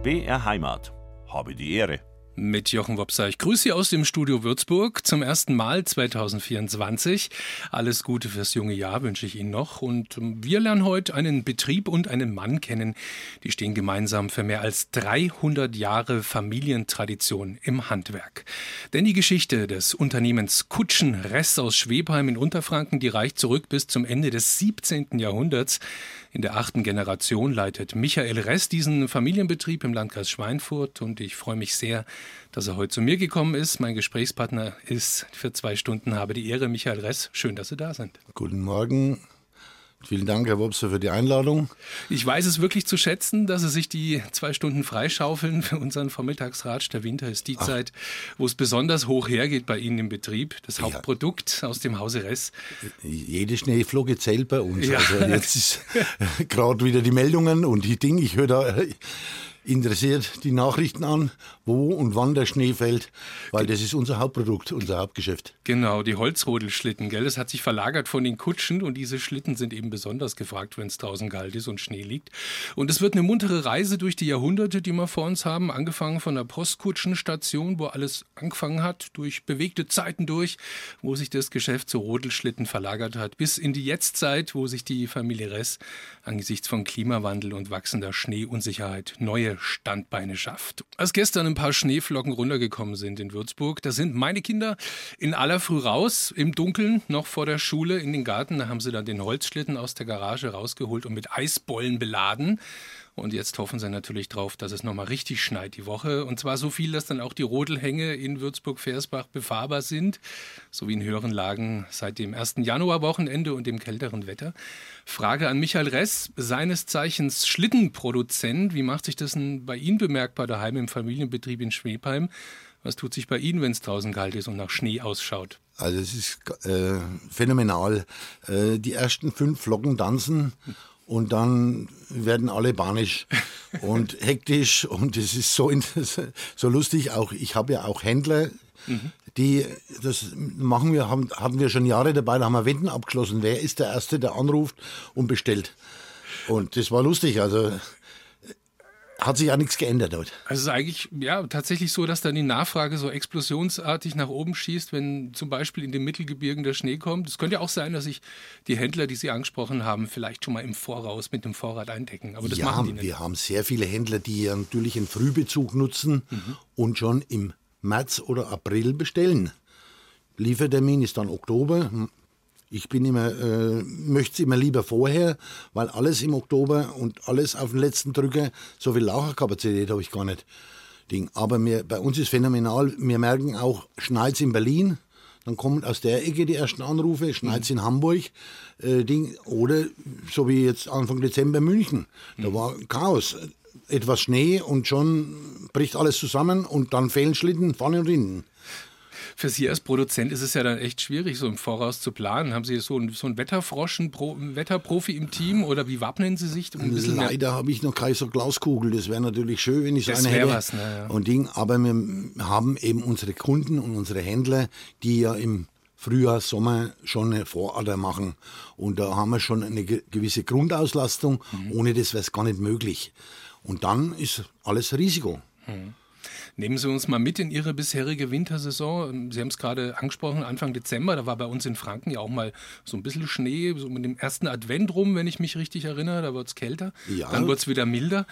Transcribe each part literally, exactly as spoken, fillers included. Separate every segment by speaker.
Speaker 1: B R Heimat. Habe die Ehre.
Speaker 2: Mit Jochen Wopser. Ich grüße Sie aus dem Studio Würzburg zum ersten Mal zwanzig vierundzwanzig. Alles Gute fürs junge Jahr wünsche ich Ihnen noch. Und wir lernen heute einen Betrieb und einen Mann kennen. Die stehen gemeinsam für mehr als dreihundert Jahre Familientradition im Handwerk. Denn die Geschichte des Unternehmens Kutschen Ress aus Schwebheim in Unterfranken, die reicht zurück bis zum Ende des siebzehnten Jahrhunderts. In der achten Generation leitet Michael Ress diesen Familienbetrieb im Landkreis Schweinfurt. Und ich freue mich sehr, dass er heute zu mir gekommen ist. Mein Gesprächspartner ist für zwei Stunden, habe die Ehre, Michael Ress. Schön, dass Sie da sind.
Speaker 3: Guten Morgen. Vielen Dank, Herr Wopser, für die Einladung.
Speaker 2: Ich weiß es wirklich zu schätzen, dass Sie sich die zwei Stunden freischaufeln für unseren Vormittagsratsch. Der Winter ist die Ach. Zeit, wo es besonders hoch hergeht bei Ihnen im Betrieb. Das ja. Hauptprodukt aus dem Hause Ress.
Speaker 3: Jede Schneeflocke zählt bei uns. Ja. Also jetzt ist gerade wieder die Meldungen und die Dinge. Ich höre da interessiert die Nachrichten an, wo und wann der Schnee fällt, weil das ist unser Hauptprodukt, unser Hauptgeschäft.
Speaker 2: Genau, die Holzrodelschlitten, gell? Das hat sich verlagert von den Kutschen und diese Schlitten sind eben besonders gefragt, wenn es draußen kalt ist und Schnee liegt. Und es wird eine muntere Reise durch die Jahrhunderte, die wir vor uns haben, angefangen von der Postkutschenstation, wo alles angefangen hat, durch bewegte Zeiten durch, wo sich das Geschäft zu Rodelschlitten verlagert hat, bis in die Jetztzeit, wo sich die Familie Ress angesichts von Klimawandel und wachsender Schneeunsicherheit neue Standbeine schafft. Als gestern ein paar Schneeflocken runtergekommen sind in Würzburg, da sind meine Kinder in aller Früh raus, im Dunkeln, noch vor der Schule in den Garten. Da haben sie dann den Holzschlitten aus der Garage rausgeholt und mit Eisbollen beladen. Und jetzt hoffen sie natürlich drauf, dass es nochmal richtig schneit die Woche. Und zwar so viel, dass dann auch die Rodelhänge in Würzburg-Versbach befahrbar sind, so wie in höheren Lagen seit dem ersten Januarwochenende und dem kälteren Wetter. Frage an Michael Ress, seines Zeichens Schlittenproduzent. Wie macht sich das denn bei Ihnen bemerkbar daheim im Familienbetrieb in Schwebheim? Was tut sich bei Ihnen, wenn es draußen kalt ist und nach Schnee ausschaut?
Speaker 3: Also es ist äh, phänomenal. Äh, die ersten fünf Flocken tanzen. Und dann werden alle panisch und hektisch und es ist so, so lustig. Auch ich habe ja auch Händler, mhm. die das machen wir, haben, hatten wir schon Jahre dabei, da haben wir Wetten abgeschlossen. Wer ist der Erste, der anruft und bestellt? Und das war lustig. Also hat sich ja nichts geändert dort.
Speaker 2: Also es ist eigentlich ja, tatsächlich so, dass dann die Nachfrage so explosionsartig nach oben schießt, wenn zum Beispiel in den Mittelgebirgen der Schnee kommt. Es könnte ja auch sein, dass sich die Händler, die Sie angesprochen haben, vielleicht schon mal im Voraus mit dem Vorrat eindecken. Aber das
Speaker 3: ja,
Speaker 2: machen die nicht.
Speaker 3: Wir haben sehr viele Händler, die ja natürlich einen Frühbezug nutzen mhm. und schon im März oder April bestellen. Liefertermin ist dann Oktober. Ich bin immer, äh, möchte es immer lieber vorher, weil alles im Oktober und alles auf den letzten Drücker, so viel Lagerkapazität habe ich gar nicht. Ding. Aber wir, bei uns ist phänomenal, wir merken auch, schneit es in Berlin, dann kommen aus der Ecke die ersten Anrufe, schneit es in Hamburg, äh, Ding. Oder so wie jetzt Anfang Dezember München, da war Chaos. Etwas Schnee und schon bricht alles zusammen und dann fehlen Schlitten vorne und hinten.
Speaker 2: Für Sie als Produzent ist es ja dann echt schwierig, so im Voraus zu planen. Haben Sie so einen, so einen Wetterfrosch, einen, Pro, einen Wetterprofi im Team oder wie wappnen Sie sich? Um ein bisschen
Speaker 3: Leider habe ich noch keine so Glaskugel. Das wäre natürlich schön, wenn ich so
Speaker 2: das
Speaker 3: eine hätte.
Speaker 2: Was, ne, ja.
Speaker 3: Und Ding, aber wir haben eben unsere Kunden und unsere Händler, die ja im Frühjahr, Sommer schon eine Vorader machen. Und da haben wir schon eine gewisse Grundauslastung. Mhm. Ohne das wäre es gar nicht möglich. Und dann ist alles Risiko.
Speaker 2: Mhm. Nehmen Sie uns mal mit in Ihre bisherige Wintersaison. Sie haben es gerade angesprochen, Anfang Dezember, da war bei uns in Franken ja auch mal so ein bisschen Schnee, so mit dem ersten Advent rum, wenn ich mich richtig erinnere, da wird es kälter, ja. Dann wird es wieder milder.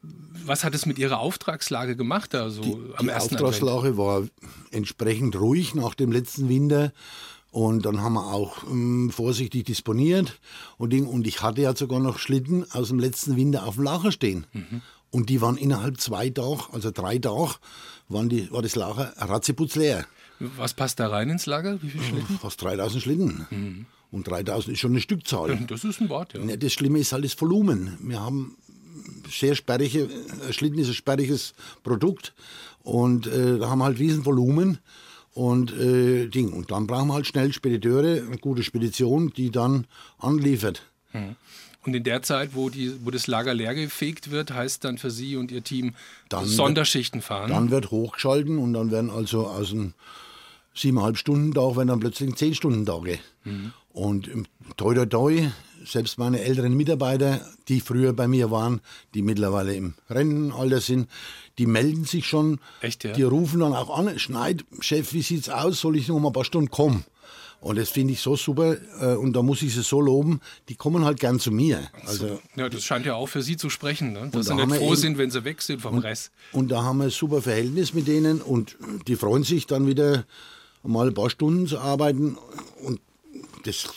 Speaker 2: Was hat es mit Ihrer Auftragslage gemacht da so
Speaker 3: die,
Speaker 2: am
Speaker 3: die
Speaker 2: ersten
Speaker 3: Auftragslage
Speaker 2: Advent?
Speaker 3: War entsprechend ruhig nach dem letzten Winter. Und dann haben wir auch ähm, vorsichtig disponiert. Und, und ich hatte ja sogar noch Schlitten aus dem letzten Winter auf dem Lager stehen. Mhm. Und die waren innerhalb zwei Tage, also drei Tage, waren die, war das Lager ratzeputz leer.
Speaker 2: Was passt da rein ins Lager? Wie viele Schlitten?
Speaker 3: Fast dreitausend Schlitten. Mhm. Und dreitausend ist schon eine Stückzahl.
Speaker 2: Das ist ein Wort, ja.
Speaker 3: Das Schlimme ist halt das Volumen. Wir haben sehr sperrige, Schlitten ist ein sperriges Produkt. Und äh, da haben wir halt riesen Volumen. Und, äh, Ding. und dann brauchen wir halt schnell Spediteure, eine gute Spedition, die dann anliefert.
Speaker 2: Mhm. Und in der Zeit, wo, die, wo das Lager leer gefegt wird, heißt dann für Sie und Ihr Team dann Sonderschichten fahren?
Speaker 3: Dann wird hochgeschalten und dann werden also aus einem siebeneinhalb Stunden Tag werden dann plötzlich zehn Stunden Tage. Mhm. Und toi toi toi selbst meine älteren Mitarbeiter, die früher bei mir waren, die mittlerweile im Rentenalter sind, die melden sich schon.
Speaker 2: Echt, ja?
Speaker 3: Die rufen dann auch an, Schneid, Chef, wie sieht's aus, soll ich noch mal ein paar Stunden kommen? Und das finde ich so super äh, und da muss ich sie so loben, die kommen halt gern zu mir. Also,
Speaker 2: ja, das scheint ja auch für Sie zu sprechen, ne? Dass
Speaker 3: da
Speaker 2: Sie
Speaker 3: haben
Speaker 2: nicht
Speaker 3: wir
Speaker 2: froh
Speaker 3: eben-
Speaker 2: sind, wenn Sie weg sind vom
Speaker 3: und,
Speaker 2: Rest.
Speaker 3: und da haben wir ein super Verhältnis mit denen und die freuen sich dann wieder mal ein paar Stunden zu arbeiten und das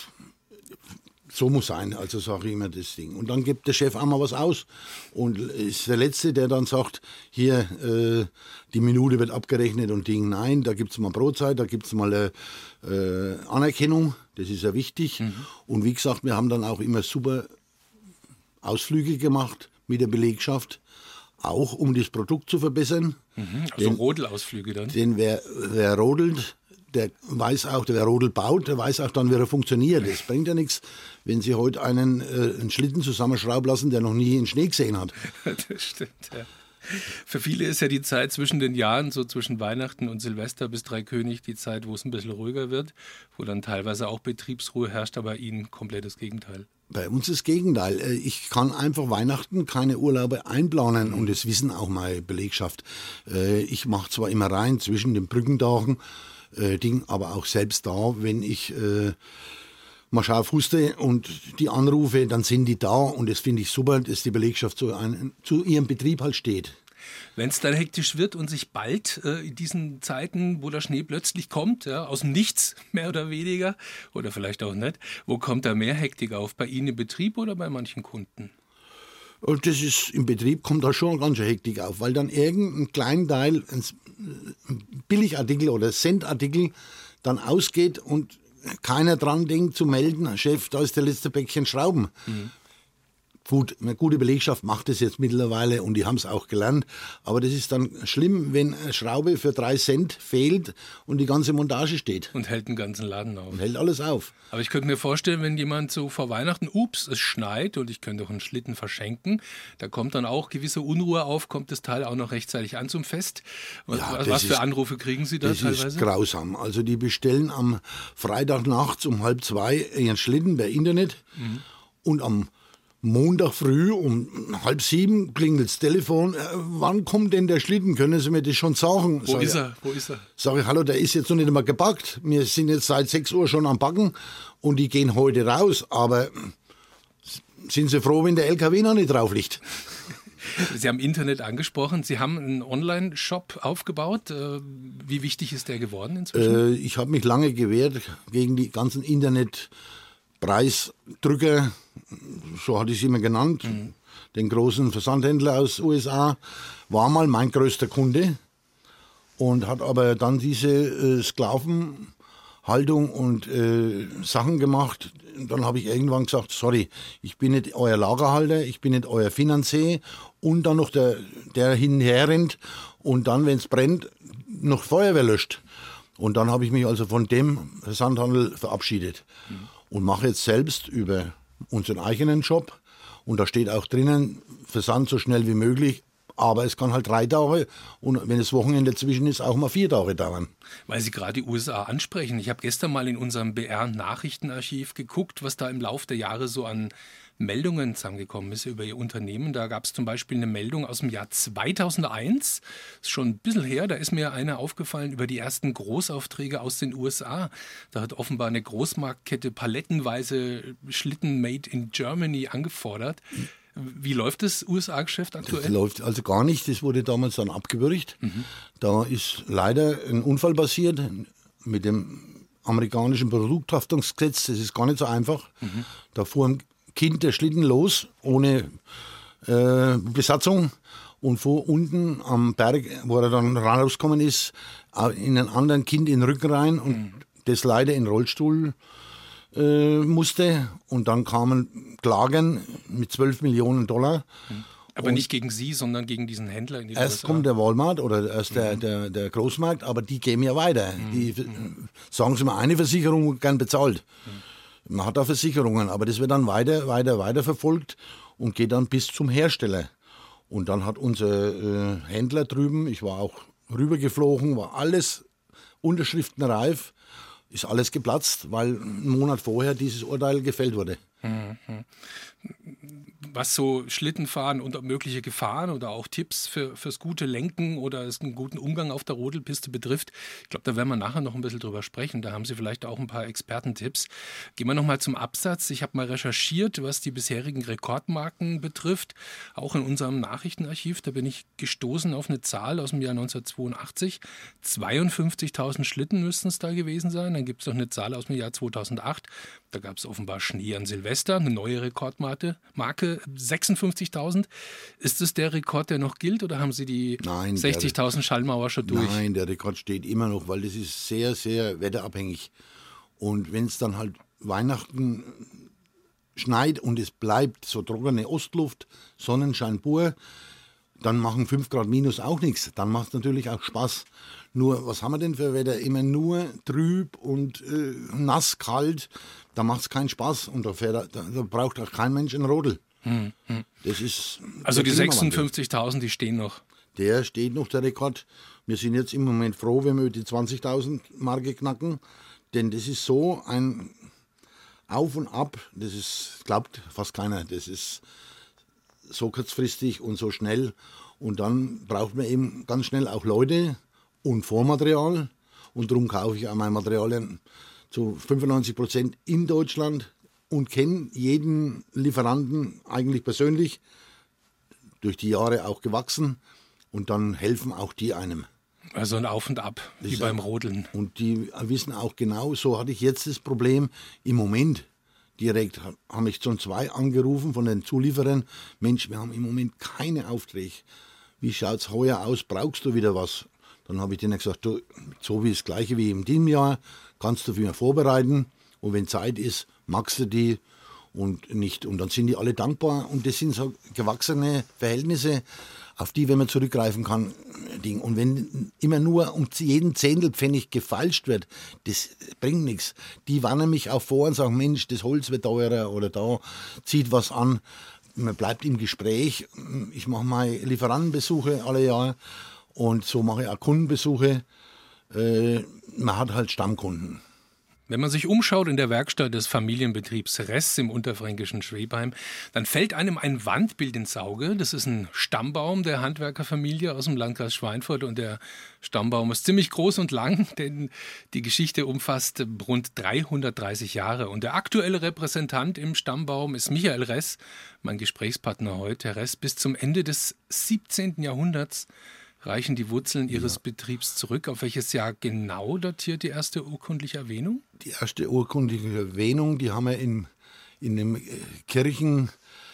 Speaker 3: so muss sein, also sage ich immer das Ding. Und dann gibt der Chef auch mal was aus und ist der Letzte, der dann sagt, hier, äh, die Minute wird abgerechnet und Ding, nein, da gibt es mal Brotzeit, da gibt es mal eine äh, Anerkennung, das ist ja wichtig. Mhm. Und wie gesagt, wir haben dann auch immer super Ausflüge gemacht mit der Belegschaft, auch um das Produkt zu verbessern.
Speaker 2: Mhm, also
Speaker 3: Den-
Speaker 2: Rodelausflüge dann.
Speaker 3: Denn wer, wer rodelt, der weiß auch, der wer Rodel baut, der weiß auch dann, wie er funktioniert. Es bringt ja nichts, wenn Sie heute einen, äh, einen Schlitten zusammenschrauben lassen, der noch nie in Schnee gesehen hat.
Speaker 2: Das stimmt, ja. Für viele ist ja die Zeit zwischen den Jahren, so zwischen Weihnachten und Silvester bis Dreikönig, die Zeit, wo es ein bisschen ruhiger wird, wo dann teilweise auch Betriebsruhe herrscht, aber Ihnen komplett das Gegenteil.
Speaker 3: Bei uns das Gegenteil. Äh, Ich kann einfach Weihnachten keine Urlaube einplanen und das wissen auch meine Belegschaft. Äh, Ich mache zwar immer rein zwischen den Brückentagen, äh, Ding, aber auch selbst da, wenn ich äh, mal scharf huste und die anrufe, dann sind die da und das finde ich super, dass die Belegschaft zu, einem, zu ihrem Betrieb halt steht.
Speaker 2: Wenn es dann hektisch wird und sich bald äh, in diesen Zeiten, wo der Schnee plötzlich kommt, ja, aus dem Nichts mehr oder weniger, oder vielleicht auch nicht, wo kommt da mehr Hektik auf? Bei Ihnen im Betrieb oder bei manchen Kunden?
Speaker 3: Und das ist, im Betrieb kommt da schon ganz schön Hektik auf, weil dann irgendein kleinen Teil, ein Billigartikel oder Centartikel dann ausgeht und keiner dran denkt zu melden, Chef, da ist der letzte Päckchen Schrauben. Mhm. Gut, eine gute Belegschaft macht das jetzt mittlerweile und die haben es auch gelernt. Aber das ist dann schlimm, wenn eine Schraube für drei Cent fehlt und die ganze Montage steht.
Speaker 2: Und hält den ganzen Laden auf.
Speaker 3: Und hält alles auf.
Speaker 2: Aber ich könnte mir vorstellen, wenn jemand so vor Weihnachten, ups, es schneit und ich könnte auch einen Schlitten verschenken, da kommt dann auch gewisse Unruhe auf, kommt das Teil auch noch rechtzeitig an zum Fest. Was,
Speaker 3: Ja,
Speaker 2: was
Speaker 3: das
Speaker 2: für
Speaker 3: ist-
Speaker 2: Anrufe kriegen Sie da
Speaker 3: Das
Speaker 2: teilweise?
Speaker 3: ist grausam. Also die bestellen am Freitag nachts um halb zwei ihren Schlitten per Internet
Speaker 2: Mhm.
Speaker 3: und am Montag früh um halb sieben klingelt das Telefon. Äh, wann kommt denn der Schlitten? Können Sie mir das schon sagen?
Speaker 2: Wo
Speaker 3: Sag
Speaker 2: ist
Speaker 3: ich,
Speaker 2: er? Wo ist er?
Speaker 3: Sag ich, hallo, der ist jetzt noch nicht einmal gepackt. Wir sind jetzt seit sechs Uhr schon am Backen und die gehen heute raus. Aber sind Sie froh, wenn der L K W noch nicht drauf liegt?
Speaker 2: Sie haben Internet angesprochen. Sie haben einen Online-Shop aufgebaut. Äh, Wie wichtig ist der geworden inzwischen?
Speaker 3: Äh, ich habe mich lange gewehrt gegen die ganzen Internetpreisdrücker, so hatte ich es immer genannt. Mhm. Den großen Versandhändler aus U S A war mal mein größter Kunde und hat aber dann diese äh, Sklavenhaltung und äh, Sachen gemacht. Und dann habe ich irgendwann gesagt, sorry, ich bin nicht euer Lagerhalter, ich bin nicht euer Finanzier und dann noch der, der hinher rennt und dann, wenn es brennt, noch Feuerwehr löscht. Und dann habe ich mich also von dem Versandhandel verabschiedet mhm. und mache jetzt selbst über unseren eigenen Shop. Und da steht auch drinnen, Versand so schnell wie möglich. Aber es kann halt drei Tage und wenn das Wochenende dazwischen ist, auch mal vier Tage dauern.
Speaker 2: Weil Sie gerade die U S A ansprechen. Ich habe gestern mal in unserem B R-Nachrichtenarchiv geguckt, was da im Laufe der Jahre so an Meldungen zusammengekommen ist über Ihr Unternehmen. Da gab es zum Beispiel eine Meldung aus dem Jahr zweitausendeins. Ist schon ein bisschen her. Da ist mir einer aufgefallen über die ersten Großaufträge aus den U S A. Da hat offenbar eine Großmarktkette palettenweise Schlitten made in Germany angefordert. Wie läuft das U S A-Geschäft
Speaker 3: Das
Speaker 2: aktuell?
Speaker 3: läuft also gar nicht. Das wurde damals dann abgewürgt. Mhm. Da ist leider ein Unfall passiert mit dem amerikanischen Produkthaftungsgesetz. Das ist gar nicht so einfach. Mhm. Da fuhr ein Kind der Schlitten los, ohne äh, Besatzung und fuhr unten am Berg, wo er dann rausgekommen ist, in einen anderen Kind in den Rücken rein und mhm. das leider in den Rollstuhl äh, musste. Und dann kamen Klagen mit zwölf Millionen Dollar.
Speaker 2: Mhm. Aber und nicht gegen Sie, sondern gegen diesen Händler in den
Speaker 3: Erst
Speaker 2: U S A.
Speaker 3: kommt der Walmart oder erst
Speaker 2: mhm.
Speaker 3: der, der, der Großmarkt, aber die geben ja weiter.
Speaker 2: Mhm.
Speaker 3: Die sagen Sie mal, eine Versicherung gern bezahlt. Mhm. Man hat da Versicherungen, aber das wird dann weiter, weiter, weiter verfolgt und geht dann bis zum Hersteller. Und dann hat unser äh, Händler drüben, ich war auch rübergeflogen, war alles unterschriftenreif, ist alles geplatzt, weil einen Monat vorher dieses Urteil gefällt wurde.
Speaker 2: Mhm. was so Schlittenfahren und mögliche Gefahren oder auch Tipps für, fürs gute Lenken oder einen guten Umgang auf der Rodelpiste betrifft. Ich glaube, da werden wir nachher noch ein bisschen drüber sprechen. Da haben Sie vielleicht auch ein paar Expertentipps. Gehen wir nochmal zum Absatz. Ich habe mal recherchiert, was die bisherigen Rekordmarken betrifft. Auch in unserem Nachrichtenarchiv, da bin ich gestoßen auf eine Zahl aus dem Jahr neunzehnhundertzweiundachtzig. zweiundfünfzigtausend Schlitten müssten es da gewesen sein. Dann gibt es noch eine Zahl aus dem Jahr zweitausendacht. Da gab es offenbar Schnee an Silvester, eine neue Rekordmarke, Marke sechsundfünfzigtausend. Ist das der Rekord, der noch gilt, oder haben Sie die sechzigtausend Schallmauer schon durch?
Speaker 3: Nein, der Rekord steht immer noch, weil das ist sehr, sehr wetterabhängig. Und wenn es dann halt Weihnachten schneit und es bleibt so trockene Ostluft, Sonnenschein pur, dann machen fünf Grad minus auch nichts. Dann macht es natürlich auch Spaß. Nur, was haben wir denn für Wetter? Immer nur trüb und äh, nass, kalt. Da macht es keinen Spaß. Und da, fährt, da, da braucht auch kein Mensch einen Rodel.
Speaker 2: Hm, hm.
Speaker 3: Das ist
Speaker 2: also die sechsundfünfzigtausend, die stehen noch.
Speaker 3: Der steht noch, der Rekord. Wir sind jetzt im Moment froh, wenn wir die zwanzigtausend Marke knacken. Denn das ist so ein Auf und Ab. Das ist, glaubt fast keiner. Das ist so kurzfristig und so schnell. Und dann braucht man eben ganz schnell auch Leute und Vormaterial. Und darum kaufe ich auch meine Materialien zu fünfundneunzig Prozent in Deutschland und kenne jeden Lieferanten eigentlich persönlich, durch die Jahre auch gewachsen. Und dann helfen auch die einem.
Speaker 2: Also ein Auf und Ab,
Speaker 3: Das
Speaker 2: wie
Speaker 3: ist
Speaker 2: beim
Speaker 3: auch-
Speaker 2: Rodeln.
Speaker 3: Und die wissen auch genau, so hatte ich jetzt das Problem im Moment. Direkt haben mich schon zwei angerufen von den Zulieferern. Mensch, wir haben im Moment keine Aufträge. Wie schaut es heuer aus? Brauchst du wieder was? Dann habe ich denen gesagt, du, so wie das Gleiche wie im diesem Jahr, kannst du für mich vorbereiten. Und wenn Zeit ist, magst du die und nicht. Und dann sind die alle dankbar. Und das sind so gewachsene Verhältnisse, auf die, wenn man zurückgreifen kann, Ding. Und wenn immer nur um jeden Zehntelpfennig gefeilscht wird, das bringt nichts. Die warnen mich auch vor und sagen, Mensch, das Holz wird teurer oder da zieht was an. Man bleibt im Gespräch. Ich mache meine Lieferantenbesuche alle Jahre und so mache ich auch Kundenbesuche. Äh, man hat halt Stammkunden.
Speaker 2: Wenn man sich umschaut in der Werkstatt des Familienbetriebs Ress im unterfränkischen Schwebheim, dann fällt einem ein Wandbild ins Auge. Das ist ein Stammbaum der Handwerkerfamilie aus dem Landkreis Schweinfurt. Und der Stammbaum ist ziemlich groß und lang, denn die Geschichte umfasst rund dreihundertdreißig Jahre. Und der aktuelle Repräsentant im Stammbaum ist Michael Ress, mein Gesprächspartner heute. Herr Ress, bis zum Ende des siebzehnten Jahrhunderts reichen die Wurzeln Ihres ja. Betriebs zurück. Auf welches Jahr genau datiert die erste urkundliche Erwähnung?
Speaker 3: Die erste urkundliche Erwähnung, die haben wir in, in dem Kirchen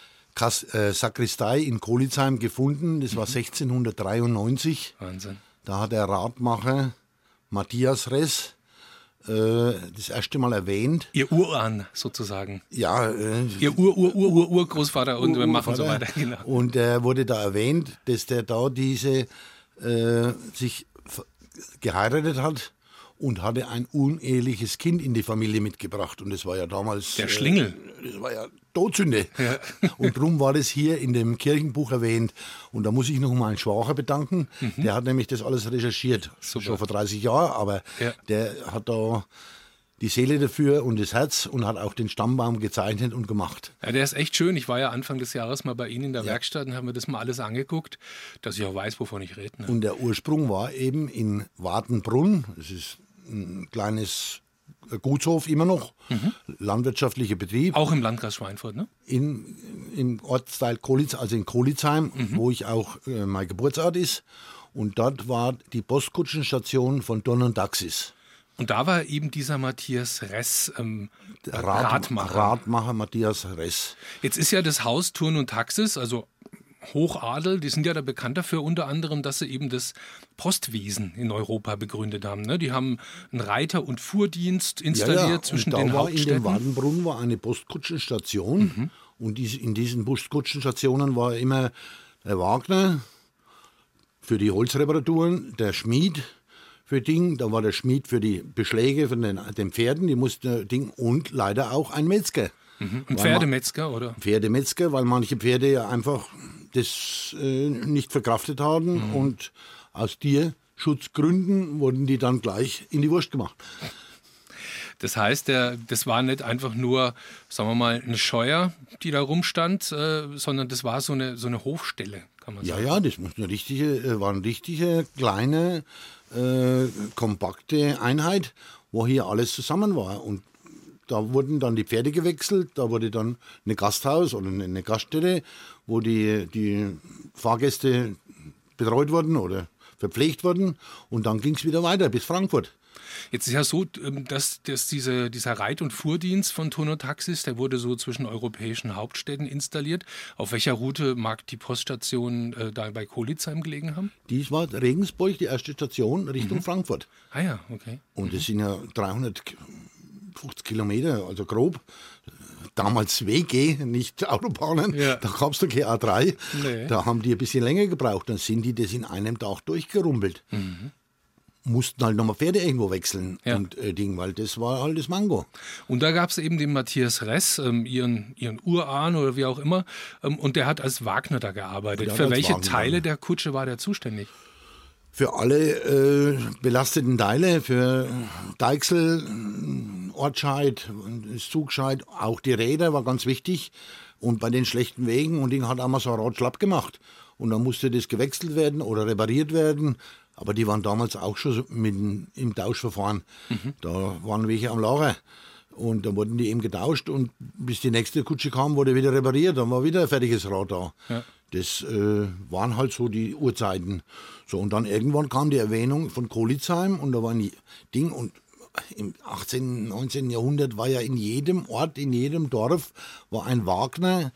Speaker 3: äh, Sakristei in Kolitzheim gefunden. Das war mhm. sechzehnhundertdreiundneunzig.
Speaker 2: Wahnsinn.
Speaker 3: Da hat der Radmacher Matthias Ress äh, das erste Mal erwähnt.
Speaker 2: Ihr Urahn sozusagen.
Speaker 3: Ja. Äh,
Speaker 2: Ihr Ur-Ur-Ur-Ur-Urgroßvater und wir machen so weiter.
Speaker 3: Genau. Und er wurde da erwähnt, dass der da diese äh, sich geheiratet hat und hatte ein uneheliches Kind in die Familie mitgebracht. Und das war ja damals...
Speaker 2: Der Schlingel.
Speaker 3: Äh, das war ja Todsünde.
Speaker 2: Ja.
Speaker 3: Und darum war das hier in dem Kirchenbuch erwähnt. Und da muss ich noch mal einen Schwager bedanken. Mhm. Der hat nämlich das alles recherchiert. Super. Schon vor dreißig Jahren. Aber ja. der hat da die Seele dafür und das Herz und hat auch den Stammbaum gezeichnet und gemacht.
Speaker 2: Ja, der ist echt schön. Ich war ja Anfang des Jahres mal bei Ihnen in der ja. Werkstatt und habe mir das mal alles angeguckt, dass ich auch weiß, wovon ich rede. Ne?
Speaker 3: Und der Ursprung war eben in Wartenbrunn. Das ist ein kleines Gutshof immer noch, mhm. landwirtschaftlicher Betrieb.
Speaker 2: Auch im Landkreis Schweinfurt, ne? In,
Speaker 3: Im Ortsteil Kolitz, also in Kolitzheim, mhm. wo ich auch äh, mein Geburtsort ist. Und dort war die Postkutschenstation von Don und Taxis.
Speaker 2: Und da war eben dieser Matthias Ress ähm,
Speaker 3: Rad,
Speaker 2: Radmacher.
Speaker 3: Radmacher Matthias Ress.
Speaker 2: Jetzt ist ja das Haus Thurn und Taxis, also Hochadel, die sind ja da bekannt dafür unter anderem, dass sie eben das Postwesen in Europa begründet haben. Ne? Die haben einen Reiter- und Fuhrdienst installiert
Speaker 3: ja, ja.
Speaker 2: zwischen
Speaker 3: und
Speaker 2: den
Speaker 3: da war
Speaker 2: Hauptstädten.
Speaker 3: In dem Wartenbrunn war eine Postkutschenstation mhm. und in diesen Postkutschenstationen war immer der Wagner für die Holzreparaturen, der Schmied für Ding, da war der Schmied für die Beschläge von den, den Pferden, die musste Ding und leider auch ein Metzger.
Speaker 2: Mhm. Ein Pferdemetzger, oder?
Speaker 3: Pferdemetzger, weil manche Pferde ja einfach das äh, nicht verkraftet haben mhm. und aus Tierschutzgründen wurden die dann gleich in die Wurst gemacht.
Speaker 2: Das heißt, der, das war nicht einfach nur, sagen wir mal, eine Scheuer, die da rumstand, äh, sondern das war so eine, so eine Hofstelle, kann man
Speaker 3: Ja,
Speaker 2: sagen.
Speaker 3: ja, das muss eine richtige, war eine richtige, kleine, äh, kompakte Einheit, wo hier alles zusammen war. Und da wurden dann die Pferde gewechselt, da wurde dann ein Gasthaus oder eine Gaststätte, wo die, die Fahrgäste betreut wurden oder verpflegt wurden. Und dann ging es wieder weiter bis Frankfurt.
Speaker 2: Jetzt ist ja so, dass, dass diese, dieser Reit- und Fuhrdienst von Turner Taxis, der wurde so zwischen europäischen Hauptstädten installiert. Auf welcher Route mag die Poststation äh, da bei Kolitzheim gelegen haben?
Speaker 3: Dies war Regensburg, die erste Station Richtung mhm. Frankfurt.
Speaker 2: Ah ja, okay.
Speaker 3: Und das sind ja dreihundertfünfzig Kilometer, also grob. Damals W G, nicht Autobahnen, ja. Da gab es doch keine A drei. Nee. Da haben die ein bisschen länger gebraucht. Dann sind die das in einem Tag durchgerumpelt. Mhm. Mussten halt nochmal Pferde irgendwo wechseln ja. und äh, Ding, weil das war halt das Mango.
Speaker 2: Und da gab es eben den Matthias Ress, ähm, ihren, ihren Urahn oder wie auch immer, ähm, und der hat als Wagner da gearbeitet. Für welche Wagner. Teile der Kutsche war der zuständig?
Speaker 3: Für alle äh, belasteten Teile, für Deichsel, Ortscheid, Zugscheid, auch die Räder war ganz wichtig. Und bei den schlechten Wegen, und Ding hat einmal so ein Rad schlapp gemacht. Und dann musste das gewechselt werden oder repariert werden. Aber die waren damals auch schon mit im Tauschverfahren. Mhm. Da waren welche am Lager. Und dann wurden die eben getauscht. Und bis die nächste Kutsche kam, wurde wieder repariert. Dann war wieder ein fertiges Rad da. Ja. Das äh, waren halt so die Uhrzeiten. So, und dann irgendwann kam die Erwähnung von Kolitzheim. Und da war ein Ding. Und im achtzehnten., neunzehnten. Jahrhundert war ja in jedem Ort, in jedem Dorf, war ein Wagner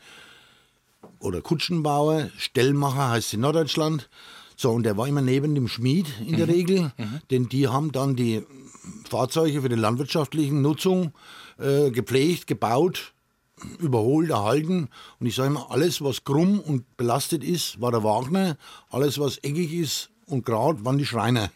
Speaker 3: oder Kutschenbauer. Stellmacher heißt es in Norddeutschland. So, und der war immer neben dem Schmied in der mhm. Regel, mhm. denn die haben dann die Fahrzeuge für die landwirtschaftliche Nutzung äh, gepflegt, gebaut, überholt, erhalten. Und ich sage immer, alles, was krumm und belastet ist, war der Wagner. Alles, was eckig ist und gerade, waren die Schreiner.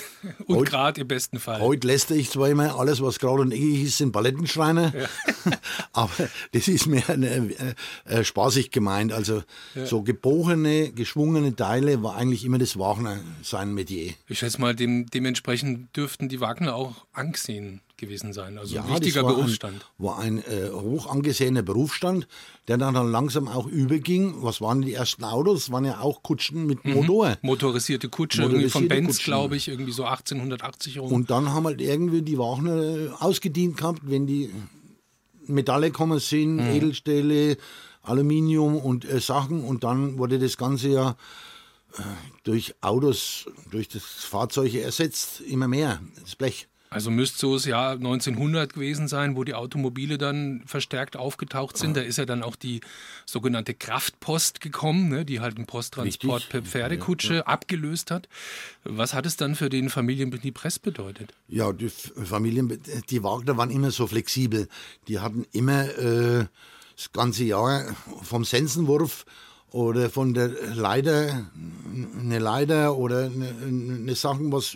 Speaker 2: Und gerade im besten Fall.
Speaker 3: Heute lästere ich zwar immer, alles, was gerade und eckig ist, sind Palettenschreiner. Ja. Aber das ist mir eine, äh, äh, spaßig gemeint. Also ja. so gebogene, geschwungene Teile war eigentlich immer das Wagner sein Metier.
Speaker 2: Ich schätze mal, dem, dementsprechend dürften die Wagner auch angesehen gewesen sein. Also
Speaker 3: ja,
Speaker 2: ein wichtiger
Speaker 3: war
Speaker 2: Berufsstand.
Speaker 3: Ein, war ein äh, hoch angesehener Berufsstand, der dann, dann langsam auch überging. Was waren die ersten Autos? Das waren ja auch Kutschen mit mhm. Motor.
Speaker 2: Motorisierte Kutsche, irgendwie von Benz, glaube ich, irgendwie so achtzehnhundertachtzig rum.
Speaker 3: Und dann haben halt irgendwie die Wagner ausgedient gehabt, wenn die Metalle gekommen sind, mhm. Edelstähle, Aluminium und äh, Sachen. Und dann wurde das Ganze ja äh, durch Autos, durch das Fahrzeug ersetzt, immer mehr, das Blech.
Speaker 2: Also müsste so das Jahr neunzehnhundert gewesen sein, wo die Automobile dann verstärkt aufgetaucht sind. Da ist ja dann auch die sogenannte Kraftpost gekommen, ne, die halt den Posttransport Richtig. per Pferdekutsche ja, ja. abgelöst hat. Was hat es dann für den Familienbetrieb Press bedeutet? Ja, die
Speaker 3: Familien, die Wagner waren immer so flexibel. Die hatten immer äh, das ganze Jahr vom Sensenwurf oder von der Leiter, eine Leiter oder eine, eine Sachen, was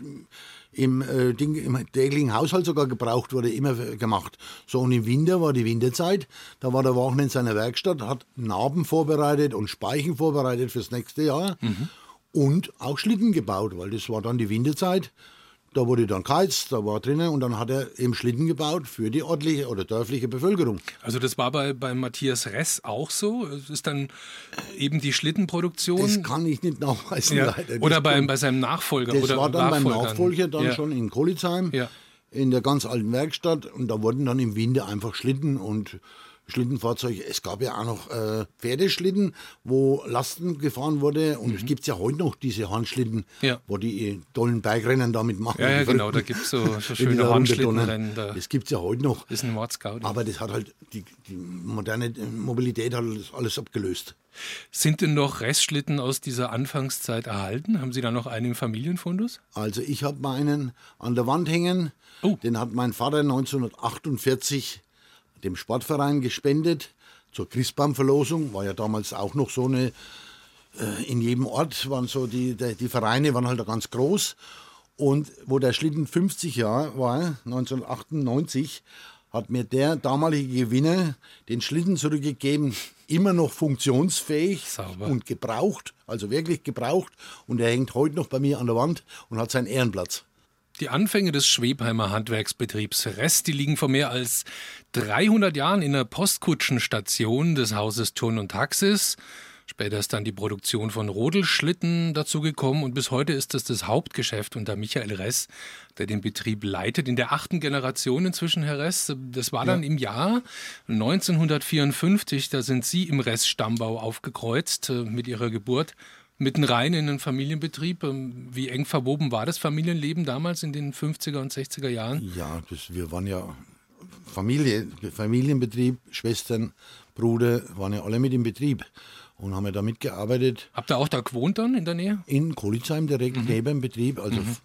Speaker 3: im, äh, Ding, im täglichen Haushalt sogar gebraucht wurde, immer gemacht. So, und im Winter war die Winterzeit, da war der Wagner in seiner Werkstatt, hat Narben vorbereitet und Speichen vorbereitet fürs nächste Jahr mhm. und auch Schlitten gebaut, weil das war dann die Winterzeit. Da wurde dann geheizt, da war drinnen und dann hat er eben Schlitten gebaut für die örtliche oder dörfliche Bevölkerung.
Speaker 2: Also das war bei, bei Matthias Ress auch so? Es ist dann eben die Schlittenproduktion?
Speaker 3: Das kann ich nicht nachweisen,
Speaker 2: ja. leider. Oder bei, bei seinem Nachfolger?
Speaker 3: Das
Speaker 2: oder
Speaker 3: war dann beim Nachfolger dann
Speaker 2: ja.
Speaker 3: schon in Kolitzheim,
Speaker 2: ja.
Speaker 3: in der ganz alten Werkstatt. Und da wurden dann im Winter einfach Schlitten und Schlittenfahrzeuge. Es gab ja auch noch äh, Pferdeschlitten, wo Lasten gefahren wurde. Und mhm. es gibt ja heute noch diese Handschlitten, ja. wo die tollen Bergrennen damit machen.
Speaker 2: Ja, ja genau, da gibt es so, so schöne Handschlittenrennen. Da
Speaker 3: das gibt es ja heute noch.
Speaker 2: Das ist ein Mordsgaudi.
Speaker 3: Aber das hat halt, die, die moderne Mobilität hat alles, alles abgelöst.
Speaker 2: Sind denn noch Restschlitten aus dieser Anfangszeit erhalten? Haben Sie da noch einen im Familienfundus?
Speaker 3: Also ich habe meinen an der Wand hängen. Oh. Den hat mein Vater neunzehnhundertachtundvierzig dem Sportverein gespendet, zur Christbaumverlosung, war ja damals auch noch so eine, äh, in jedem Ort waren so die, die, die Vereine waren halt da ganz groß. Und wo der Schlitten fünfzig Jahre war, neunzehnhundertachtundneunzig, hat mir der damalige Gewinner den Schlitten zurückgegeben, immer noch funktionsfähig Sauber. Und gebraucht, also wirklich gebraucht. Und er hängt heute noch bei mir an der Wand und hat seinen Ehrenplatz.
Speaker 2: Die Anfänge des Schwebheimer Handwerksbetriebs Ress, die liegen vor mehr als dreihundert Jahren in der Postkutschenstation des Hauses Thurn und Taxis. Später ist dann die Produktion von Rodelschlitten dazugekommen und bis heute ist es das Hauptgeschäft unter Michael Ress, der den Betrieb leitet. In der achten Generation inzwischen, Herr Ress. Das war dann ja im Jahr neunzehnhundertvierundfünfzig, da sind Sie im Ress-Stammbau aufgekreuzt äh, mit Ihrer Geburt. Mitten rein in einen Familienbetrieb. Wie eng verwoben war das Familienleben damals in den fünfziger und sechziger Jahren?
Speaker 3: Ja, das, wir waren ja Familie, Familienbetrieb, Schwestern, Bruder, waren ja alle mit im Betrieb und haben ja da mitgearbeitet.
Speaker 2: Habt ihr auch da gewohnt dann in der Nähe?
Speaker 3: In Kolitzheim, direkt mhm. neben dem Betrieb. Also mhm.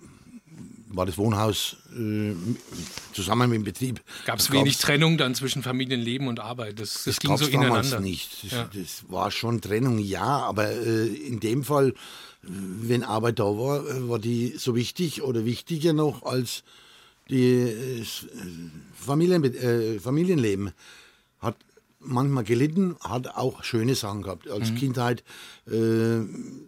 Speaker 3: war das Wohnhaus äh, zusammen mit dem Betrieb.
Speaker 2: Gab es wenig Trennung dann zwischen Familienleben und Arbeit? Das, das, das ging so ineinander.
Speaker 3: Damals nicht. Das, ja. das war schon Trennung, ja, aber äh, in dem Fall, wenn Arbeit da war, war die so wichtig oder wichtiger noch als die äh, Familien, äh, Familienleben. Hat manchmal gelitten, hat auch schöne Sachen gehabt. Als mhm. Kindheit äh,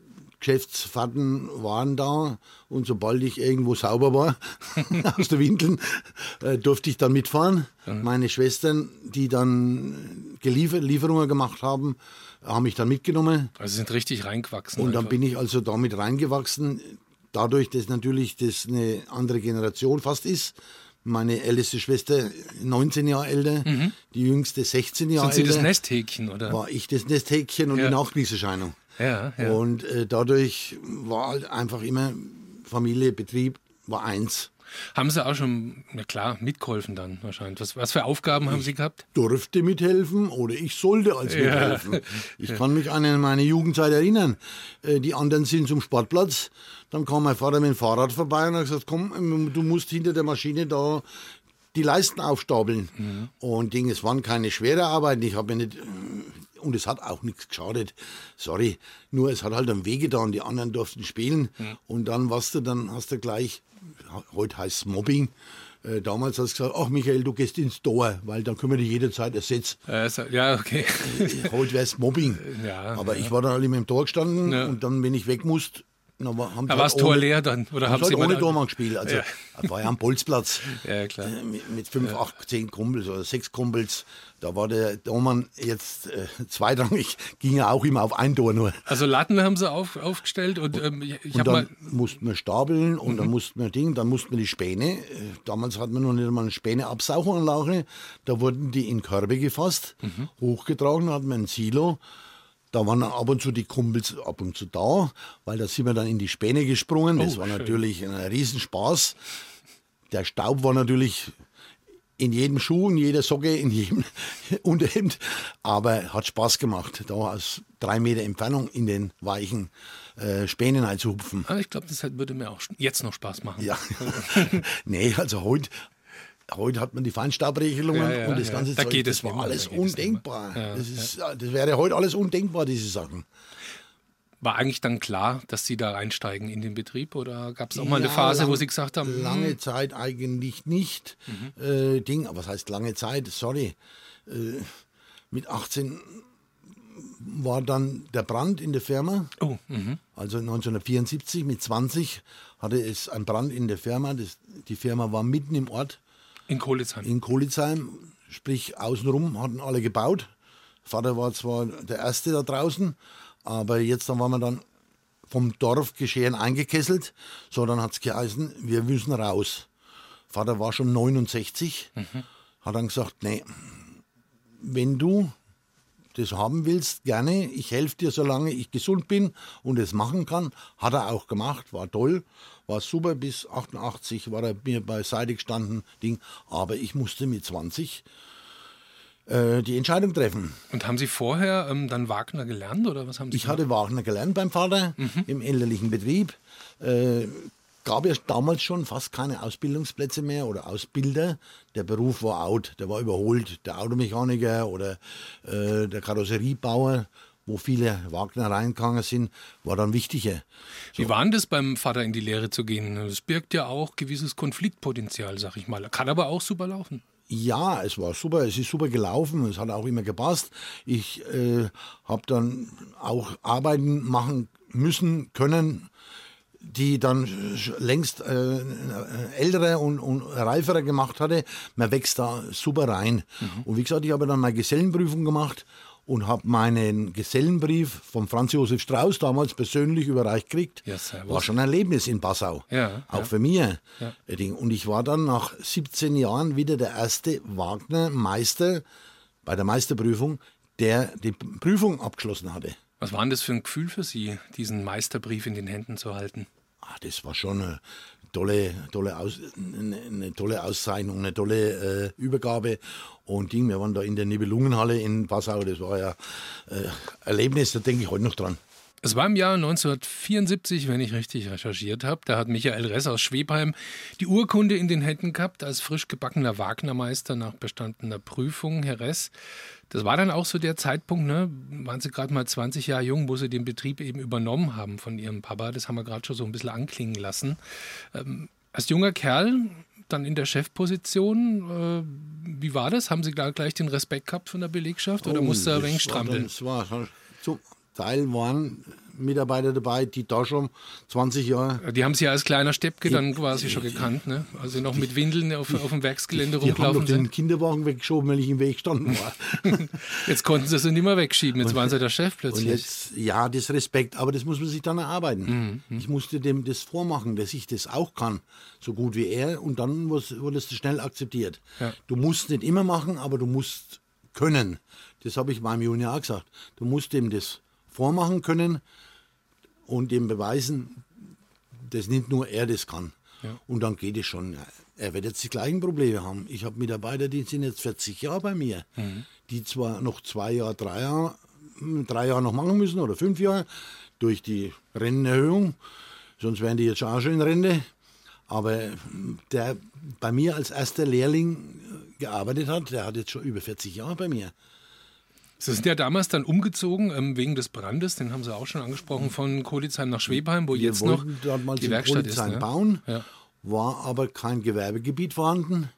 Speaker 3: Geschäftsfahrten waren da und sobald ich irgendwo sauber war, aus der Windeln, äh, durfte ich dann mitfahren. Mhm. Meine Schwestern, die dann geliefert, Lieferungen gemacht haben, haben mich dann mitgenommen.
Speaker 2: Also sind richtig reingewachsen.
Speaker 3: Und dann
Speaker 2: einfach.
Speaker 3: bin ich also damit reingewachsen. Dadurch, dass natürlich das eine andere Generation fast ist. Meine älteste Schwester neunzehn Jahre älter, mhm. die jüngste sechzehn Jahre älter.
Speaker 2: Sind Sie das Nesthäkchen, oder?
Speaker 3: War ich das Nesthäkchen und ja. die Nachkriegserscheinung.
Speaker 2: Ja, ja.
Speaker 3: Und äh, dadurch war halt einfach immer Familie, Betrieb war eins.
Speaker 2: Haben Sie auch schon, na klar, mitgeholfen dann wahrscheinlich. Was, was für Aufgaben ich haben Sie gehabt?
Speaker 3: Durfte mithelfen oder ich sollte als ja. mithelfen. Ich kann mich an meine Jugendzeit erinnern. Äh, die anderen sind zum Sportplatz. Dann kam mein Vater mit dem Fahrrad vorbei und hat gesagt, komm, du musst hinter der Maschine da die Leisten aufstapeln. Mhm. Und Ding, es waren keine schwere Arbeiten. Ich habe nicht... Und es hat auch nichts geschadet, sorry. Nur es hat halt am Weh getan, die anderen durften spielen. Mhm. Und dann warst du, dann hast du gleich, heute heißt es Mobbing, äh, damals hast du gesagt, ach Michael, du gehst ins Tor, weil dann können wir dich jederzeit ersetzen.
Speaker 2: Äh, ja, okay.
Speaker 3: Heute wäre es Mobbing.
Speaker 2: Ja,
Speaker 3: Aber
Speaker 2: ja.
Speaker 3: ich war dann halt immer im Tor gestanden ja. und dann, wenn ich weg musste,
Speaker 2: da war das Tor leer dann? Oder haben Sie
Speaker 3: halt ohne Tormann gespielt. Also
Speaker 2: ja.
Speaker 3: war ja am Bolzplatz
Speaker 2: ja, klar.
Speaker 3: Äh, mit, mit fünf,
Speaker 2: ja.
Speaker 3: acht, zehn Kumpels oder sechs Kumpels. Da war der Tormann jetzt äh, zweitrangig, ging ja auch immer auf ein Tor nur.
Speaker 2: Also Latten haben Sie auf, aufgestellt und ähm, ich
Speaker 3: und
Speaker 2: habe
Speaker 3: dann
Speaker 2: mal
Speaker 3: mussten wir stapeln und mhm. dann mussten wir Ding, dann mussten wir die Späne. Äh, damals hatten wir noch nicht mal eine Späne-Absauchanlage. Da wurden die in Körbe gefasst, mhm. hochgetragen, da hatten wir ein Silo. Da waren ab und zu die Kumpels ab und zu da, weil da sind wir dann in die Späne gesprungen. Das oh, war schön. Natürlich ein Riesenspaß. Der Staub war natürlich in jedem Schuh, in jeder Socke, in jedem Unterhemd. Aber hat Spaß gemacht, da aus drei Meter Entfernung in den weichen äh, Spänen einzuhupfen.
Speaker 2: Ah, ich glaube, das würde mir auch jetzt noch Spaß machen.
Speaker 3: Ja, nee, also heute... Heute hat man die Feinstaubregelungen ja, ja, und das ja. ganze
Speaker 2: da
Speaker 3: Zeug,
Speaker 2: geht
Speaker 3: das
Speaker 2: es
Speaker 3: war
Speaker 2: mehr,
Speaker 3: alles
Speaker 2: da
Speaker 3: undenkbar.
Speaker 2: Ja,
Speaker 3: das, ist,
Speaker 2: ja.
Speaker 3: das wäre heute alles undenkbar, diese Sachen.
Speaker 2: War eigentlich dann klar, dass Sie da reinsteigen in den Betrieb oder gab es auch mal eine ja, Phase, lang, wo Sie gesagt haben...
Speaker 3: Lange Zeit eigentlich nicht. Mhm. Äh, Ding, aber was heißt lange Zeit? Sorry. Äh, mit achtzehn war dann der Brand in der Firma.
Speaker 2: Oh, mhm.
Speaker 3: Also neunzehnhundertvierundsiebzig mit zwanzig hatte es einen Brand in der Firma. Das, die Firma war mitten im Ort.
Speaker 2: In Kolitzheim.
Speaker 3: In Kolitzheim, sprich außenrum hatten alle gebaut. Vater war zwar der Erste da draußen, aber jetzt dann waren wir dann vom Dorf geschehen eingekesselt. So, dann hat es geheißen, wir müssen raus. Vater war schon neunundsechzig, mhm. hat dann gesagt, nee, wenn du das haben willst, gerne, ich helfe dir, solange ich gesund bin und es machen kann. Hat er auch gemacht, war toll, war super, bis achtundachtzig war er mir beiseite gestanden, Ding. Aber ich musste mit zwanzig äh, die Entscheidung treffen.
Speaker 2: Und haben Sie vorher ähm, dann Wagner gelernt oder was haben Sie
Speaker 3: Ich
Speaker 2: gemacht?
Speaker 3: hatte Wagner gelernt beim Vater mhm. im elterlichen Betrieb. Äh, gab ja damals schon fast keine Ausbildungsplätze mehr oder Ausbilder. Der Beruf war out, der war überholt. Der Automechaniker oder äh, der Karosseriebauer, wo viele Wagner reingegangen sind, war dann wichtiger. So.
Speaker 2: Wie war denn das beim Vater in die Lehre zu gehen? Das birgt ja auch gewisses Konfliktpotenzial, sag ich mal. Kann aber auch super laufen.
Speaker 3: Ja, es war super, es ist super gelaufen, es hat auch immer gepasst. Ich äh, habe dann auch Arbeiten machen müssen, können, die dann längst äh, ältere und, und reifere gemacht hatte. Man wächst da super rein. Mhm. Und wie gesagt, ich habe dann meine Gesellenprüfung gemacht und habe meinen Gesellenbrief vom Franz Josef Strauß damals persönlich überreicht gekriegt.
Speaker 2: Ja,
Speaker 3: war schon ein Erlebnis in Passau,
Speaker 2: ja,
Speaker 3: auch
Speaker 2: ja.
Speaker 3: für mich.
Speaker 2: Ja.
Speaker 3: Und ich war dann nach siebzehn Jahren wieder der erste Wagner-Meister bei der Meisterprüfung, der die Prüfung abgeschlossen hatte.
Speaker 2: Was war denn das für ein Gefühl für Sie, diesen Meisterbrief in den Händen zu halten?
Speaker 3: Ah, das war schon eine tolle, tolle, Aus, eine, eine tolle Auszeichnung, eine tolle äh, Übergabe. Und Ding, wir waren da in der Nibelungenhalle in Passau, das war ja äh, Erlebnis, da denke ich heute noch dran.
Speaker 2: Es war im Jahr neunzehnhundertvierundsiebzig, wenn ich richtig recherchiert habe. Da hat Michael Ress aus Schwebheim die Urkunde in den Händen gehabt als frisch gebackener Wagnermeister nach bestandener Prüfung. Herr Ress, das war dann auch so der Zeitpunkt, ne? Waren Sie gerade mal zwanzig Jahre jung, wo Sie den Betrieb eben übernommen haben von Ihrem Papa. Das haben wir gerade schon so ein bisschen anklingen lassen. Ähm, als junger Kerl, dann in der Chefposition, äh, wie war das? Haben Sie da gleich den Respekt gehabt von der Belegschaft oder
Speaker 3: oh,
Speaker 2: musste er ein wenig strampeln?
Speaker 3: Das war zum Teil waren Mitarbeiter dabei, die da schon zwanzig Jahre...
Speaker 2: Die haben Sie ja als kleiner Steppke dann quasi schon gekannt, ne? Also noch mit Windeln auf, auf dem Werksgelände
Speaker 3: die, die
Speaker 2: rumgelaufen
Speaker 3: haben doch
Speaker 2: sind.
Speaker 3: den Kinderwagen weggeschoben, weil ich im Weg gestanden war.
Speaker 2: Jetzt konnten Sie sie nicht mehr wegschieben, jetzt waren Sie der Chef plötzlich.
Speaker 3: Und jetzt, ja, das Respekt, aber das muss man sich dann erarbeiten.
Speaker 2: Mhm.
Speaker 3: Ich musste dem das vormachen, dass ich das auch kann, so gut wie er, und dann wurde es schnell akzeptiert.
Speaker 2: Ja.
Speaker 3: Du musst nicht immer machen, aber du musst können. Das habe ich meinem Junior auch gesagt. Du musst dem das vormachen können und ihm beweisen, dass nicht nur er das kann. Ja. Und dann geht es schon. Er wird jetzt die gleichen Probleme haben. Ich habe Mitarbeiter, die sind jetzt vierzig Jahre bei mir, mhm. die zwar noch zwei Jahre, drei Jahre, drei Jahre noch machen müssen oder fünf Jahre durch die Rentenerhöhung, sonst wären die jetzt auch schon in Rente. Aber der bei mir als erster Lehrling gearbeitet hat, der hat jetzt schon über vierzig Jahre bei mir.
Speaker 2: Sie sind ja damals dann umgezogen ähm, wegen des Brandes, den haben Sie auch schon angesprochen, von Kolitzheim nach Schwebheim, wo
Speaker 3: Wir
Speaker 2: jetzt noch
Speaker 3: damals
Speaker 2: die Werkstatt ist. Ne?
Speaker 3: Bauen,
Speaker 2: ja.
Speaker 3: war aber kein Gewerbegebiet vorhanden.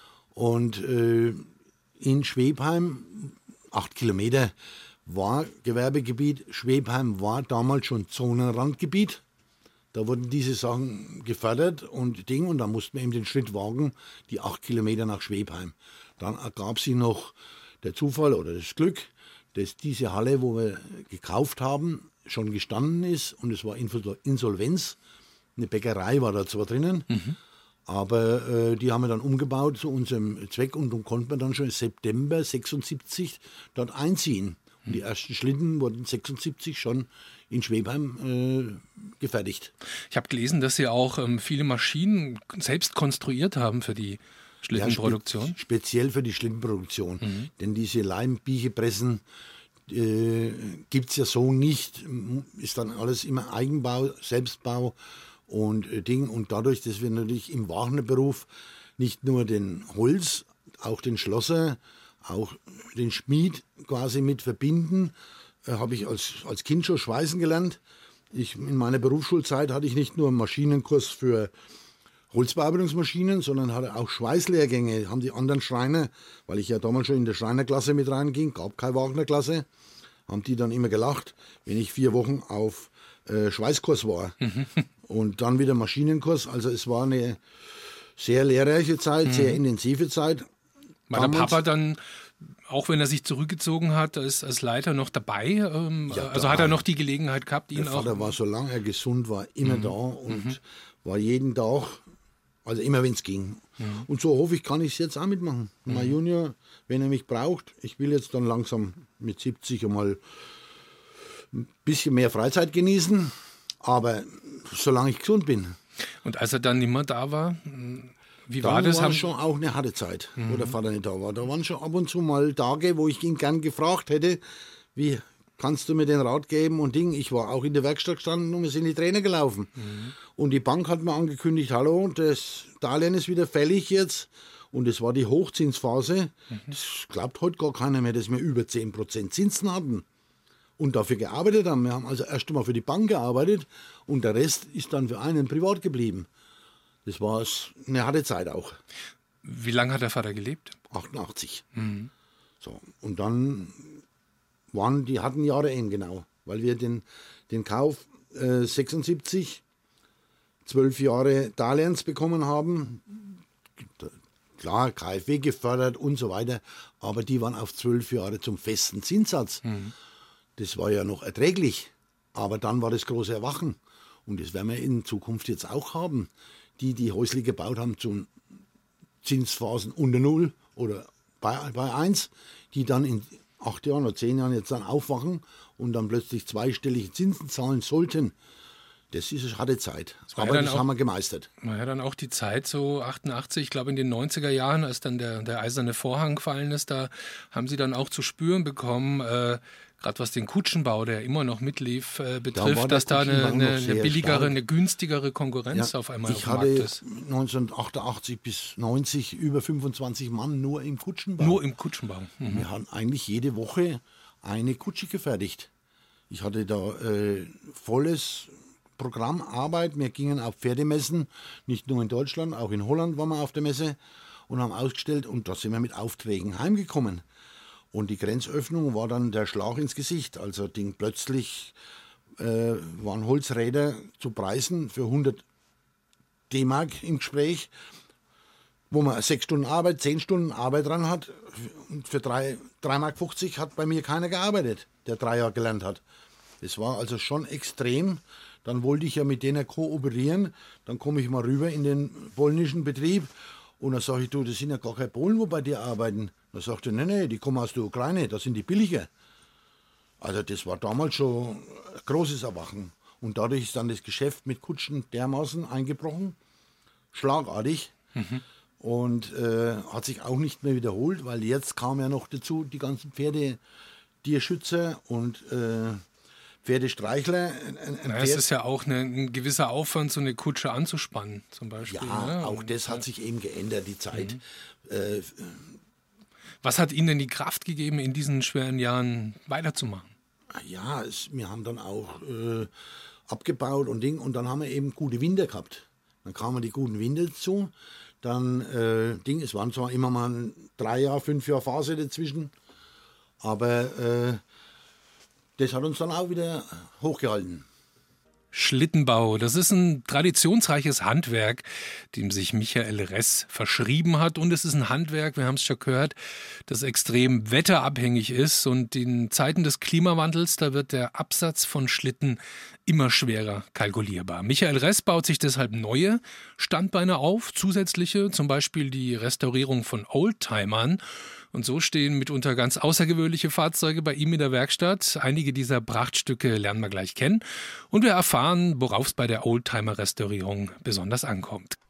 Speaker 3: Und äh, in Schwebheim, acht Kilometer, war Gewerbegebiet. Schwebheim war damals schon Zonenrandgebiet. Da wurden diese Sachen gefördert und Ding, und da mussten wir eben den Schritt wagen, die acht Kilometer nach Schwebheim. Dann ergab sich noch der Zufall oder das Glück, dass diese Halle, wo wir gekauft haben, schon gestanden ist und es war Insolvenz. Eine Bäckerei war da zwar drinnen, mhm. aber äh, die haben wir dann umgebaut zu unserem Zweck und dann konnten wir dann schon im September sechsundsiebzig dort einziehen. Und die ersten Schlitten wurden sechsundsiebzig schon in Schwebheim äh, gefertigt.
Speaker 2: Ich habe gelesen, dass Sie auch ähm, viele Maschinen selbst konstruiert haben für die Schlittenproduktion? Ja, spe-
Speaker 3: speziell für die Schlittenproduktion. Mhm. Denn diese Leimbiegepressen äh, gibt es ja so nicht. Ist dann alles immer Eigenbau, Selbstbau und äh, Ding. Und dadurch, dass wir natürlich im Wagnerberuf nicht nur den Holz, auch den Schlosser, auch den Schmied quasi mit verbinden, äh, habe ich als, als Kind schon schweißen gelernt. Ich, in meiner Berufsschulzeit hatte ich nicht nur einen Maschinenkurs für Holzbearbeitungsmaschinen, sondern hatte auch Schweißlehrgänge, haben die anderen Schreiner, weil ich ja damals schon in der Schreinerklasse mit reinging, gab keine Wagnerklasse, haben die dann immer gelacht, wenn ich vier Wochen auf äh, Schweißkurs war. Und dann wieder Maschinenkurs, also es war eine sehr lehrreiche Zeit, mhm. sehr intensive Zeit.
Speaker 2: War der Papa dann, auch wenn er sich zurückgezogen hat, als, als Leiter noch dabei? Ähm, ja, also hat er noch die Gelegenheit gehabt, ihn
Speaker 3: auch... Der
Speaker 2: auch...
Speaker 3: Vater war, solange er gesund war, immer mhm. da und mhm. war jeden Tag... Also immer, wenn es ging. Mhm. Und so hoffe ich, kann ich es jetzt auch mitmachen. Mhm. Mein Junior, wenn er mich braucht, ich will jetzt dann langsam mit siebzig einmal ein bisschen mehr Freizeit genießen, aber solange ich gesund bin.
Speaker 2: Und als er dann nicht mehr da war, wie
Speaker 3: dann
Speaker 2: war das?
Speaker 3: War
Speaker 2: Haben...
Speaker 3: schon auch eine harte Zeit,
Speaker 2: mhm.
Speaker 3: wo der Vater nicht da war. Da waren schon ab und zu mal Tage, wo ich ihn gern gefragt hätte, wie kannst du mir den Rat geben und Ding. Ich war auch in der Werkstatt gestanden und wir sind die Tränen gelaufen. Mhm. Und die Bank hat mir angekündigt, hallo, das Darlehen ist wieder fällig jetzt. Und es war die Hochzinsphase. Mhm. Das glaubt heute gar keiner mehr, dass wir über zehn Prozent Zinsen hatten. Und dafür gearbeitet haben. Wir haben also erst einmal für die Bank gearbeitet und der Rest ist dann für einen privat geblieben. Das war eine harte Zeit auch.
Speaker 2: Wie lange hat der Vater gelebt?
Speaker 3: achtundachtzig.
Speaker 2: Mhm.
Speaker 3: So, und dann... waren die hatten Jahre eben genau, weil wir den, den Kauf äh, sechsundsiebzig zwölf Jahre Darlehens bekommen haben. Klar, K f W gefördert und so weiter, aber die waren auf zwölf Jahre zum festen Zinssatz. Mhm. Das war ja noch erträglich, aber dann war das große Erwachen. Und das werden wir in Zukunft jetzt auch haben. Die, die häuslich gebaut haben zu Zinsphasen unter Null oder bei, bei eins, die dann in acht Jahren oder zehn Jahren jetzt dann aufwachen und dann plötzlich zweistellige Zinsen zahlen sollten. Das ist eine harte Zeit, das aber ja das auch, haben wir gemeistert.
Speaker 2: War ja dann auch die Zeit, so achtundachtzig, ich glaube in den neunziger Jahren, als dann der, der eiserne Vorhang gefallen ist, da haben Sie dann auch zu spüren bekommen, äh, gerade was den Kutschenbau, der immer noch mitlief, äh, betrifft, da dass da eine, eine, eine billigere, stark. eine günstigere Konkurrenz ja, auf einmal auf dem Markt ist.
Speaker 3: Ich hatte neunzehnhundertachtundachtzig bis neunzig über fünfundzwanzig Mann nur im Kutschenbau.
Speaker 2: Nur im Kutschenbau. Mhm.
Speaker 3: Wir haben eigentlich jede Woche eine Kutsche gefertigt. Ich hatte da äh, volles Programm, Arbeit. Wir gingen auf Pferdemessen, nicht nur in Deutschland, auch in Holland waren wir auf der Messe und haben ausgestellt und da sind wir mit Aufträgen heimgekommen. Und die Grenzöffnung war dann der Schlag ins Gesicht. Also Ding, plötzlich äh, waren Holzräder zu Preisen für hundert D-Mark im Gespräch, wo man sechs Stunden Arbeit, zehn Stunden Arbeit dran hat. Und für drei Mark fünfzig hat bei mir keiner gearbeitet, der drei Jahre gelernt hat. Das war also schon extrem. Dann wollte ich ja mit denen kooperieren. Dann komme ich mal rüber in den polnischen Betrieb und dann sage ich, du, das sind ja gar keine Polen, wo bei dir arbeiten. Dann sagt er, nee, nee, die kommen aus der Ukraine, das sind die billiger. Also das war damals schon ein großes Erwachen. Und dadurch ist dann das Geschäft mit Kutschen dermaßen eingebrochen, schlagartig. Mhm. Und äh, hat sich auch nicht mehr wiederholt, weil jetzt kam ja noch dazu die ganzen Pferdetierschützer und äh, Pferdestreichler. Ein, ein
Speaker 2: ja, Pferd. Es ist ja auch eine, ein gewisser Aufwand, so eine Kutsche anzuspannen, zum Beispiel.
Speaker 3: Ja,
Speaker 2: ne?
Speaker 3: auch das ja. hat sich eben geändert, die Zeit. Mhm. Äh,
Speaker 2: Was hat Ihnen denn die Kraft gegeben, in diesen schweren Jahren weiterzumachen?
Speaker 3: Ja, es, wir haben dann auch äh, abgebaut und Ding und dann haben wir eben gute Winter gehabt. Dann kamen die guten Winter dazu. Dann äh, Ding, es waren zwar immer mal ein drei Jahr, fünf Jahr Phase dazwischen, aber äh, das hat uns dann auch wieder hochgehalten.
Speaker 2: Schlittenbau, das ist ein traditionsreiches Handwerk, dem sich Michael Ress verschrieben hat. Und es ist ein Handwerk, wir haben es schon gehört, das extrem wetterabhängig ist. Und in Zeiten des Klimawandels, da wird der Absatz von Schlitten immer schwerer kalkulierbar. Michael Ress baut sich deshalb neue Standbeine auf, zusätzliche, zum Beispiel die Restaurierung von Oldtimern. Und so stehen mitunter ganz außergewöhnliche Fahrzeuge bei ihm in der Werkstatt. Einige dieser Prachtstücke lernen wir gleich kennen. Und wir erfahren, worauf es bei der Oldtimer-Restaurierung besonders ankommt.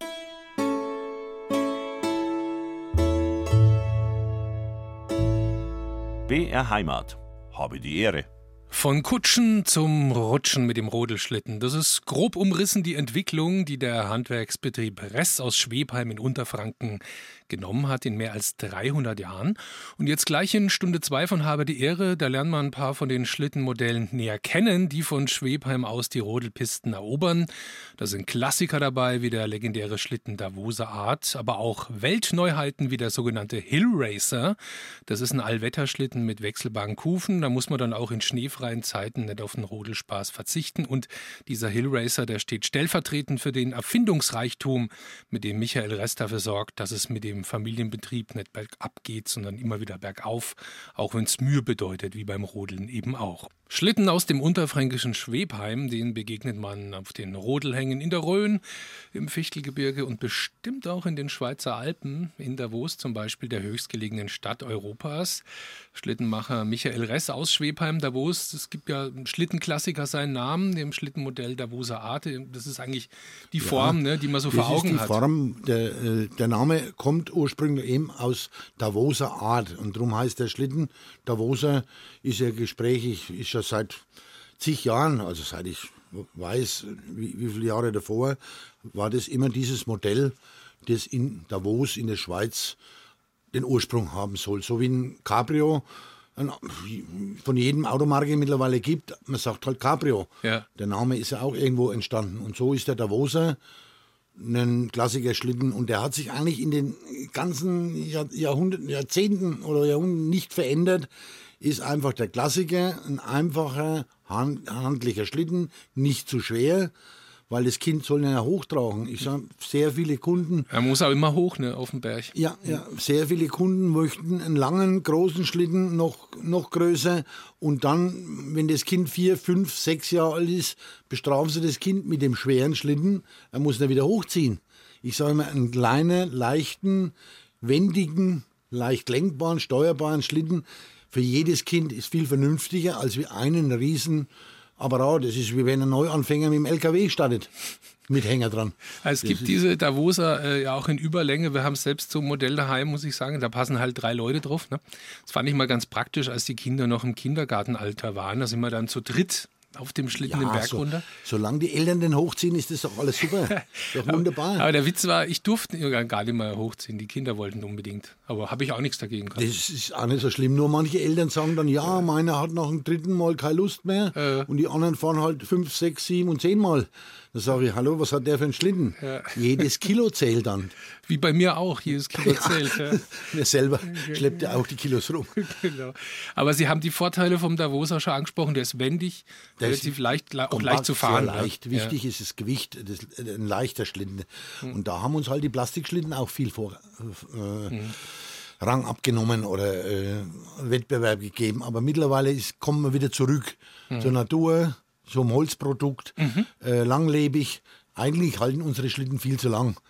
Speaker 1: B R Heimat. Habe die Ehre.
Speaker 2: Von Kutschen zum Rutschen mit dem Rodelschlitten. Das ist grob umrissen die Entwicklung, die der Handwerksbetrieb Ress aus Schwebheim in Unterfranken genommen hat in mehr als dreihundert Jahren. Und jetzt gleich in Stunde zwei von Habe die Ehre, da lernen wir ein paar von den Schlittenmodellen näher kennen, die von Schwebheim aus die Rodelpisten erobern. Da sind Klassiker dabei, wie der legendäre Schlitten Davoser Art, aber auch Weltneuheiten wie der sogenannte Hill Racer. Das ist ein Allwetterschlitten mit wechselbaren Kufen. Da muss man dann auch in schneefreien Zeiten nicht auf den Rodelspaß verzichten. Und dieser Hill Racer, der steht stellvertretend für den Erfindungsreichtum, mit dem Michael Ress dafür sorgt, dass es mit dem Familienbetrieb nicht bergab geht, sondern immer wieder bergauf, auch wenn es Mühe bedeutet, wie beim Rodeln eben auch. Schlitten aus dem unterfränkischen Schwebheim, denen begegnet man auf den Rodelhängen in der Rhön, im Fichtelgebirge und bestimmt auch in den Schweizer Alpen, in Davos zum Beispiel, der höchstgelegenen Stadt Europas. Schlittenmacher Michael Ress aus Schwebheim, Davos, es gibt ja Schlittenklassiker seinen Namen, dem Schlittenmodell Davoser Art, das ist eigentlich die Form, ja, ne, die man so vor Augen hat.
Speaker 3: Das ist die Form, der, der Name kommt ursprünglich eben aus Davoser Art und darum heißt der Schlitten. Davoser ist ja gesprächig, ist ja seit zig Jahren, also seit ich weiß, wie, wie viele Jahre davor, war das immer dieses Modell, das in Davos in der Schweiz den Ursprung haben soll. So wie ein Cabrio ein, von jedem Automarke mittlerweile gibt, man sagt halt Cabrio. Ja. Der Name ist ja auch irgendwo entstanden. Und so ist der Davoser ein Klassiker Schlitten und der hat sich eigentlich in den ganzen Jahr, Jahrhunderten, Jahrzehnten oder Jahrhunderten nicht verändert. Ist einfach der Klassiker, ein einfacher, hand, handlicher Schlitten, nicht zu schwer, weil das Kind soll ja hochtragen. Ich sage, sehr viele Kunden...
Speaker 2: Er muss auch immer hoch, ne, auf den Berg.
Speaker 3: Ja, ja, sehr viele Kunden möchten einen langen, großen Schlitten, noch, noch größer. Und dann, wenn das Kind vier, fünf, sechs Jahre alt ist, bestrafen sie das Kind mit dem schweren Schlitten. Er muss ihn wieder hochziehen. Ich sage immer, einen kleinen, leichten, wendigen, leicht lenkbaren, steuerbaren Schlitten für jedes Kind ist viel vernünftiger als wie einen riesen Apparat. Das ist wie wenn ein Neuanfänger mit dem L K W startet, mit Hänger dran.
Speaker 2: Es gibt diese Davoser äh, ja auch in Überlänge. Wir haben selbst so ein Modell daheim, muss ich sagen. Da passen halt drei Leute drauf. Ne? Das fand ich mal ganz praktisch, als die Kinder noch im Kindergartenalter waren. Da sind wir dann zu dritt auf dem Schlitten den Berg
Speaker 3: so,
Speaker 2: runter.
Speaker 3: Solange die Eltern den hochziehen, ist das doch alles super. Doch wunderbar.
Speaker 2: Aber, aber der Witz war, ich durfte gar nicht mehr hochziehen. Die Kinder wollten unbedingt. Aber habe ich auch nichts dagegen gehabt.
Speaker 3: Das ist auch nicht so schlimm. Nur manche Eltern sagen dann, ja, meiner hat nach dem dritten Mal keine Lust mehr.
Speaker 2: Äh.
Speaker 3: Und die anderen fahren halt fünf, sechs, sieben und zehn Mal. Da sage ich, hallo, was hat der für einen Schlitten?
Speaker 2: Ja.
Speaker 3: Jedes Kilo zählt dann.
Speaker 2: Wie bei mir auch, jedes Kilo zählt. Ja.
Speaker 3: Mir selber schleppt ja auch die Kilos rum.
Speaker 2: Genau. Aber Sie haben die Vorteile vom Davoser schon angesprochen. Der ist wendig,
Speaker 3: Der
Speaker 2: relativ
Speaker 3: ist
Speaker 2: leicht, auch
Speaker 3: kompakt,
Speaker 2: leicht zu fahren.
Speaker 3: Sehr leicht.
Speaker 2: Ja.
Speaker 3: Wichtig ist das Gewicht, das, ein leichter Schlitten. Mhm. Und da haben uns halt die Plastikschlitten auch viel vor, äh, mhm. Rang abgenommen oder äh, Wettbewerb gegeben. Aber mittlerweile ist, kommen wir wieder zurück mhm. zur Natur, zum Holzprodukt, mhm. äh, langlebig. Eigentlich halten unsere Schlitten viel zu lang.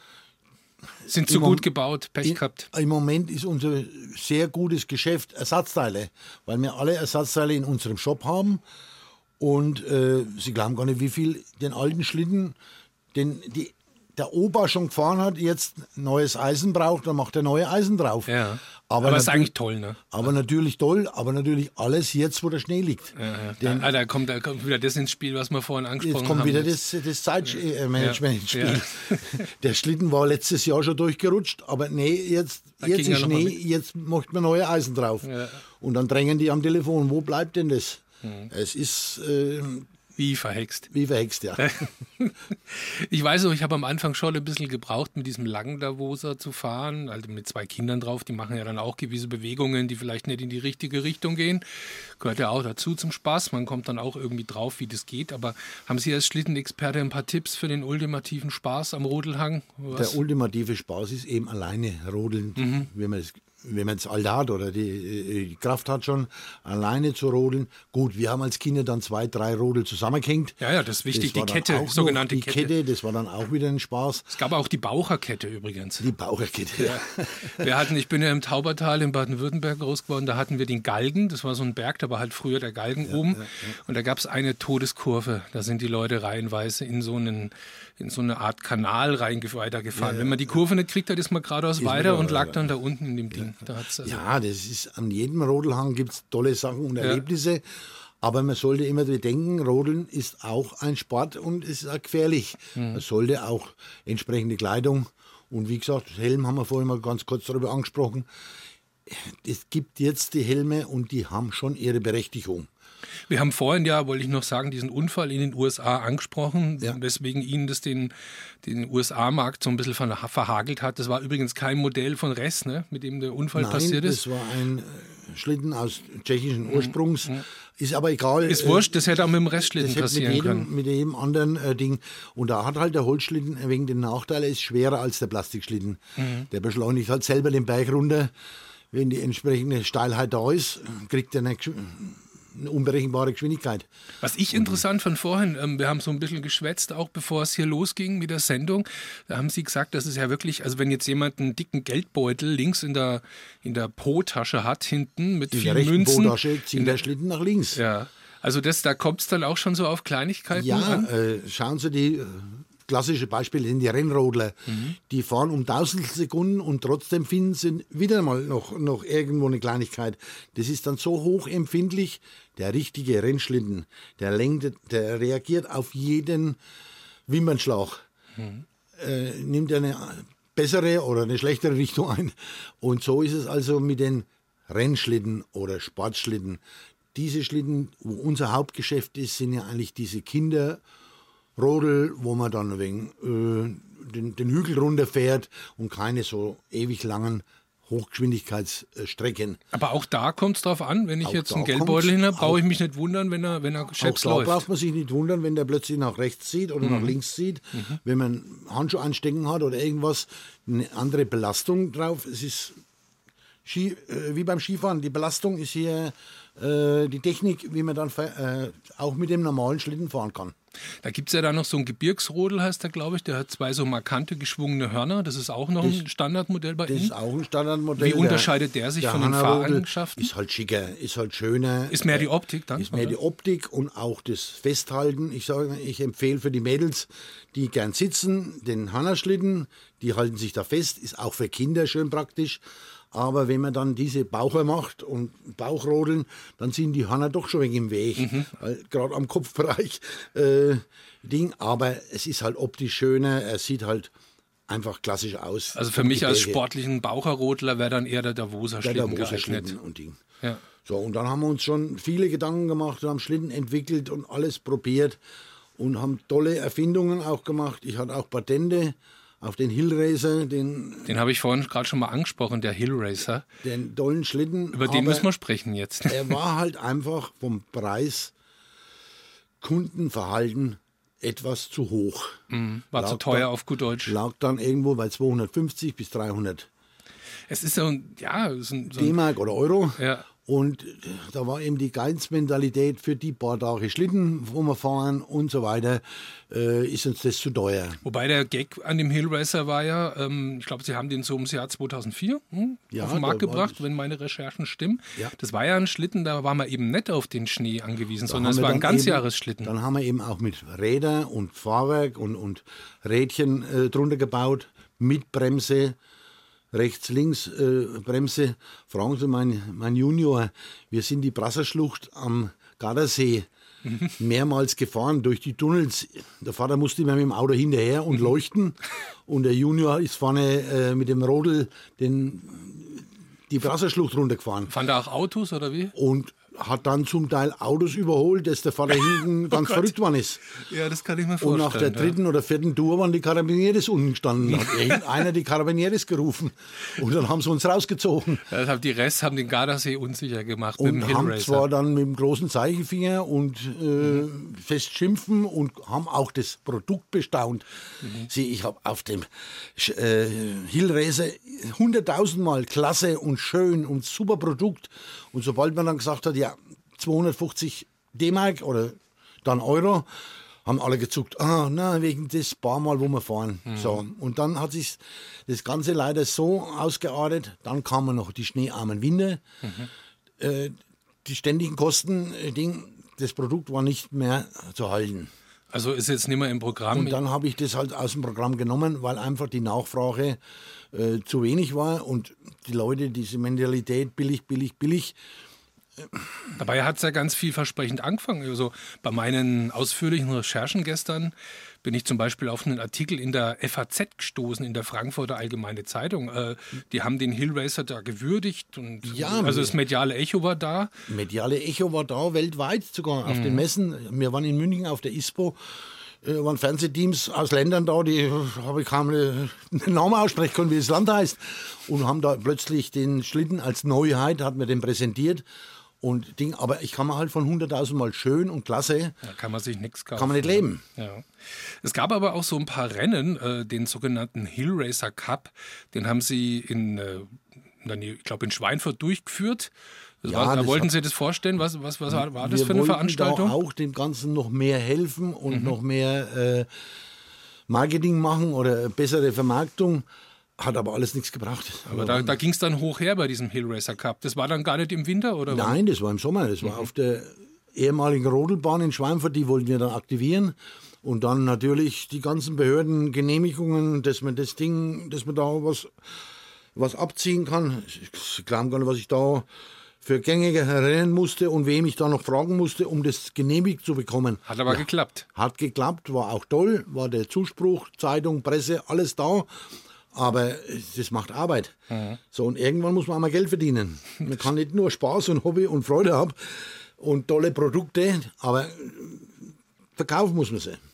Speaker 2: Sind zu gut gebaut, Pech gehabt.
Speaker 3: Im Moment ist unser sehr gutes Geschäft Ersatzteile, weil wir alle Ersatzteile in unserem Shop haben. Und äh, Sie glauben gar nicht, wie viel den alten Schlitten, den die, der Opa schon gefahren hat, jetzt neues Eisen braucht, dann macht er neue Eisen drauf.
Speaker 2: Ja. Aber, aber ist eigentlich toll, ne?
Speaker 3: Aber natürlich toll, aber natürlich alles jetzt, wo der Schnee liegt.
Speaker 2: Ja, ja. Denn, da, da, kommt, da kommt wieder das ins Spiel, was wir vorhin angesprochen haben.
Speaker 3: Jetzt kommt
Speaker 2: haben.
Speaker 3: wieder das, das Zeitmanagement ins Spiel.
Speaker 2: Ja.
Speaker 3: Der Schlitten war letztes Jahr schon durchgerutscht, aber nee, jetzt, jetzt ist Schnee, jetzt macht man neue Eisen drauf. Ja. Und dann drängen die am Telefon, wo bleibt denn das? Mhm. Es ist... Äh,
Speaker 2: Wie verhext.
Speaker 3: Wie verhext, ja.
Speaker 2: Ich weiß auch, ich habe am Anfang schon ein bisschen gebraucht, mit diesem langen Davoser zu fahren, also mit zwei Kindern drauf, die machen ja dann auch gewisse Bewegungen, die vielleicht nicht in die richtige Richtung gehen. Gehört ja auch dazu zum Spaß, man kommt dann auch irgendwie drauf, wie das geht. Aber haben Sie als Schlittenexperte ein paar Tipps für den ultimativen Spaß am Rodelhang? Was?
Speaker 3: Der ultimative Spaß ist eben alleine rodeln, mhm. wenn man es wenn man es alt hat oder die, die Kraft hat schon, alleine zu rodeln. Gut, wir haben als Kinder dann zwei, drei Rodel zusammengehängt.
Speaker 2: Ja, ja, das ist wichtig,
Speaker 3: das
Speaker 2: die Kette, sogenannte
Speaker 3: die
Speaker 2: Kette.
Speaker 3: Kette. Das war dann auch wieder ein Spaß.
Speaker 2: Es gab auch die Baucherkette übrigens.
Speaker 3: Die Baucherkette, ja.
Speaker 2: Wir hatten, ich bin ja im Taubertal in Baden-Württemberg groß geworden, da hatten wir den Galgen, das war so ein Berg, da war halt früher der Galgen ja, oben. Ja, ja. Und da gab es eine Todeskurve, da sind die Leute reihenweise in so einen in so eine Art Kanal rein weitergefahren. Ja, ja. Wenn man die Kurve nicht kriegt, dann ist man geradeaus weiter und lag dann da unten in dem Ding.
Speaker 3: Ja,
Speaker 2: da hat's also
Speaker 3: ja das ist, an jedem Rodelhang gibt es tolle Sachen und Erlebnisse. Ja. Aber man sollte immer bedenken, Rodeln ist auch ein Sport und es ist auch gefährlich. Mhm. Man sollte auch entsprechende Kleidung und wie gesagt, Helm haben wir vorhin mal ganz kurz darüber angesprochen. Es gibt jetzt die Helme und die haben schon ihre Berechtigung.
Speaker 2: Wir haben vorhin ja, wollte ich noch sagen, diesen Unfall in den U S A angesprochen, ja. weswegen Ihnen das den, den U S A-Markt so ein bisschen verhagelt hat. Das war übrigens kein Modell von Ress, ne, mit dem der Unfall
Speaker 3: Nein,
Speaker 2: passiert ist.
Speaker 3: Das war ein Schlitten aus tschechischen Ursprungs. Mhm. Ist aber egal.
Speaker 2: Ist wurscht, das hätte auch mit dem Restschlitten
Speaker 3: das
Speaker 2: passieren
Speaker 3: mit jedem,
Speaker 2: können.
Speaker 3: Mit jedem anderen äh, Ding. Und da hat halt der Holzschlitten wegen den Nachteil, er ist schwerer als der Plastikschlitten. Mhm. Der beschleunigt halt selber den Berg runter. Wenn die entsprechende Steilheit da ist, kriegt er eine, eine unberechenbare Geschwindigkeit.
Speaker 2: Was ich interessant fand vorhin, ähm, wir haben so ein bisschen geschwätzt, auch bevor es hier losging mit der Sendung, da haben Sie gesagt, dass es ja wirklich, also wenn jetzt jemand einen dicken Geldbeutel links in der, in der Po-Tasche hat, hinten mit
Speaker 3: in
Speaker 2: vielen
Speaker 3: der
Speaker 2: Münzen.
Speaker 3: Po-Tasche zieht der Schlitten nach links.
Speaker 2: Ja, also das, da kommt es dann auch schon so auf Kleinigkeiten
Speaker 3: ja,
Speaker 2: an?
Speaker 3: Ja, äh, schauen Sie die... Äh, klassische Beispiele sind die Rennrodler. Mhm. Die fahren um Tausendsekunden und trotzdem finden sie wieder mal noch, noch irgendwo eine Kleinigkeit. Das ist dann so hochempfindlich. Der richtige Rennschlitten, der lenkt, der reagiert auf jeden Wimpernschlag. Mhm. Äh, nimmt eine bessere oder eine schlechtere Richtung ein. Und so ist es also mit den Rennschlitten oder Sportschlitten. Diese Schlitten, wo unser Hauptgeschäft ist, sind ja eigentlich diese Kinder- Rodel, wo man dann wegen, äh, den, den Hügel runterfährt und keine so ewig langen Hochgeschwindigkeitsstrecken.
Speaker 2: Aber auch da kommt es drauf an, wenn ich
Speaker 3: Auch
Speaker 2: jetzt
Speaker 3: da
Speaker 2: einen Geldbeutel
Speaker 3: kommt's
Speaker 2: hin habe,
Speaker 3: auch-
Speaker 2: brauche ich mich nicht wundern, wenn er, wenn er
Speaker 3: Auch
Speaker 2: scheps
Speaker 3: da
Speaker 2: läuft.
Speaker 3: braucht man sich nicht wundern, wenn der plötzlich nach rechts zieht oder nach links zieht. Wenn man Handschuhe anstecken hat oder irgendwas, eine andere Belastung drauf. Es ist Ski, äh, wie beim Skifahren. Die Belastung ist hier äh, die Technik, wie man dann äh, auch mit dem normalen Schlitten fahren kann.
Speaker 2: Da gibt es ja dann noch so ein Gebirgsrodel, heißt der, glaube ich. Der hat zwei so markante geschwungene Hörner. Das ist auch noch ein Standardmodell bei
Speaker 3: Das ist
Speaker 2: Ihnen.
Speaker 3: auch ein Standardmodell.
Speaker 2: Wie unterscheidet der sich
Speaker 3: der
Speaker 2: von den
Speaker 3: Hana-Rodel
Speaker 2: Fahreigenschaften?
Speaker 3: Ist halt schicker, ist halt schöner.
Speaker 2: Ist mehr die Optik dann?
Speaker 3: Ist mehr
Speaker 2: oder?
Speaker 3: die Optik und auch das Festhalten. Ich sage, ich empfehle für die Mädels, die gern sitzen, den Hana-Schlitten, die halten sich da fest, ist auch für Kinder schön praktisch. Aber wenn man dann diese Baucher macht und Bauchrodeln, dann sind die Hana doch schon wegen im Weg.
Speaker 2: Mhm.
Speaker 3: Gerade am Kopfbereich äh, Ding. Aber es ist halt optisch schöner, er sieht halt einfach klassisch aus.
Speaker 2: Also für mich als
Speaker 3: Gebirge.
Speaker 2: sportlichen Baucherrodler wäre dann eher der Davoser
Speaker 3: Der
Speaker 2: Schlitten
Speaker 3: Davoser
Speaker 2: geeignet.
Speaker 3: Schlitten und Ding.
Speaker 2: Ja.
Speaker 3: So, und dann haben wir uns schon viele Gedanken gemacht, haben Schlitten entwickelt und alles probiert und haben tolle Erfindungen auch gemacht. Ich hatte auch Patente auf den Hillracer, den,
Speaker 2: Den habe ich vorhin gerade schon mal angesprochen, der Hillracer.
Speaker 3: den tollen Schlitten.
Speaker 2: Über den
Speaker 3: aber
Speaker 2: müssen wir sprechen jetzt.
Speaker 3: er war halt einfach vom Preis, Kundenverhalten etwas zu hoch.
Speaker 2: War zu
Speaker 3: Lag
Speaker 2: teuer
Speaker 3: da-
Speaker 2: auf gut Deutsch.
Speaker 3: Lag dann irgendwo bei zweihundertfünfzig bis dreihundert
Speaker 2: Es ist so ein, ja, so ein, so ein
Speaker 3: D-Mark oder Euro.
Speaker 2: ja.
Speaker 3: Und da war eben die Geizmentalität für die paar Tage Schlitten, wo wir fahren und so weiter, äh, ist uns das zu teuer.
Speaker 2: Wobei der Gag an dem Hillracer war ja, ähm, ich glaube, Sie haben den so ums Jahr zweitausendvier hm,
Speaker 3: Ja,
Speaker 2: auf den Markt
Speaker 3: da war
Speaker 2: gebracht,
Speaker 3: das-
Speaker 2: wenn meine Recherchen stimmen.
Speaker 3: Ja.
Speaker 2: Das war ja ein Schlitten, da war man eben nicht auf den Schnee angewiesen,
Speaker 3: Da
Speaker 2: sondern
Speaker 3: haben
Speaker 2: es
Speaker 3: wir
Speaker 2: war ein
Speaker 3: dann
Speaker 2: Ganzjahresschlitten.
Speaker 3: Eben, dann haben wir eben auch mit Rädern und Fahrwerk und, und Rädchen äh, drunter gebaut, mit Bremse, rechts, links äh, Bremse. Fragen Sie mein, mein Junior, wir sind die Brasserschlucht am Gardasee mehrmals gefahren durch die Tunnels. Der Vater musste immer mit dem Auto hinterher und leuchten und der Junior ist vorne äh, mit dem Rodel den, die Brasserschlucht runtergefahren.
Speaker 2: Fahren da auch Autos oder wie?
Speaker 3: Und hat dann zum Teil Autos überholt, dass der Vater hinten ganz
Speaker 2: Gott.
Speaker 3: verrückt geworden ist.
Speaker 2: Ja, das kann ich mir
Speaker 3: Und
Speaker 2: vorstellen.
Speaker 3: nach der dritten oder vierten Tour waren die Carabinieres unten gestanden. Hat irgendeiner die Carabinieres gerufen. Und dann haben sie uns rausgezogen.
Speaker 2: Ja. Deshalb die Rest haben den Gardasee unsicher gemacht
Speaker 3: Und
Speaker 2: mit dem
Speaker 3: haben
Speaker 2: Hillracer.
Speaker 3: zwar dann mit dem großen Zeichenfinger und äh, mhm. fest schimpfen und haben auch das Produkt bestaunt. Mhm. Sieh, ich habe auf dem äh, Hillracer hunderttausendmal klasse und schön und super Produkt. Und sobald man dann gesagt hat, ja, zweihundertfünfzig D-Mark oder dann Euro, haben alle gezuckt, ah, na, wegen des paar Mal, wo wir fahren. Mhm. So. Und dann hat sich das Ganze leider so ausgeartet, dann kamen noch die schneearmen Winter, mhm. äh, die ständigen Kosten, äh, Ding, das Produkt war nicht mehr zu halten.
Speaker 2: Also ist jetzt nicht mehr im Programm.
Speaker 3: Und dann habe ich das halt aus dem Programm genommen, weil einfach die Nachfrage äh, zu wenig war und die Leute, diese Mentalität billig, billig, billig.
Speaker 2: Dabei hat es ja ganz vielversprechend angefangen. Also bei meinen ausführlichen Recherchen gestern bin ich zum Beispiel auf einen Artikel in der F A Z gestoßen, in der Frankfurter Allgemeine Zeitung. Äh, die haben den Hillracer da gewürdigt. Und,
Speaker 3: Ja,
Speaker 2: also das mediale Echo war da.
Speaker 3: Mediale Echo war da, weltweit sogar, auf mhm. den Messen. Wir waren in München auf der ISPO. Äh, waren Fernsehteams aus Ländern da, die habe ich kaum einen Namen aussprechen können, wie das Land heißt. Und haben da plötzlich den Schlitten als Neuheit, hat mir den präsentiert. Und Ding, aber ich kann mir halt von hunderttausend Mal schön und klasse,
Speaker 2: da kann man sich nichts kaufen.
Speaker 3: Kann man nicht leben.
Speaker 2: Ja. Es gab aber auch so ein paar Rennen, äh, den sogenannten Hillracer Cup, den haben sie in, äh, ich glaube in Schweinfurt durchgeführt. Das
Speaker 3: Ja,
Speaker 2: war, da
Speaker 3: das
Speaker 2: wollten
Speaker 3: war,
Speaker 2: Sie das vorstellen? Was, was, was war das
Speaker 3: wir
Speaker 2: für eine
Speaker 3: wollten
Speaker 2: Veranstaltung?
Speaker 3: Da auch dem Ganzen noch mehr helfen und
Speaker 2: Mhm.
Speaker 3: noch mehr äh, Marketing machen oder bessere Vermarktung. Hat aber alles nichts gebracht.
Speaker 2: Aber da, da ging es dann hoch her bei diesem Hillracer Cup. Das war dann gar nicht im Winter, oder?
Speaker 3: Nein, das war im Sommer. Das war
Speaker 2: Mhm.
Speaker 3: auf der ehemaligen Rodelbahn in Schweinfurt. Die wollten wir dann aktivieren. Und dann natürlich die ganzen Behörden, Genehmigungen, dass man das Ding, dass man da was, was abziehen kann. Ich glaube gar nicht, was ich da für Gänge rennen musste und wem ich da noch fragen musste, um das genehmigt zu bekommen.
Speaker 2: Hat aber
Speaker 3: ja,
Speaker 2: geklappt.
Speaker 3: Hat geklappt, war auch toll, war der Zuspruch, Zeitung, Presse, alles da. Aber das macht Arbeit. Mhm. So, und irgendwann muss man auch mal Geld verdienen. Man kann nicht nur Spaß und Hobby und Freude haben und tolle Produkte, aber verkaufen muss man sie.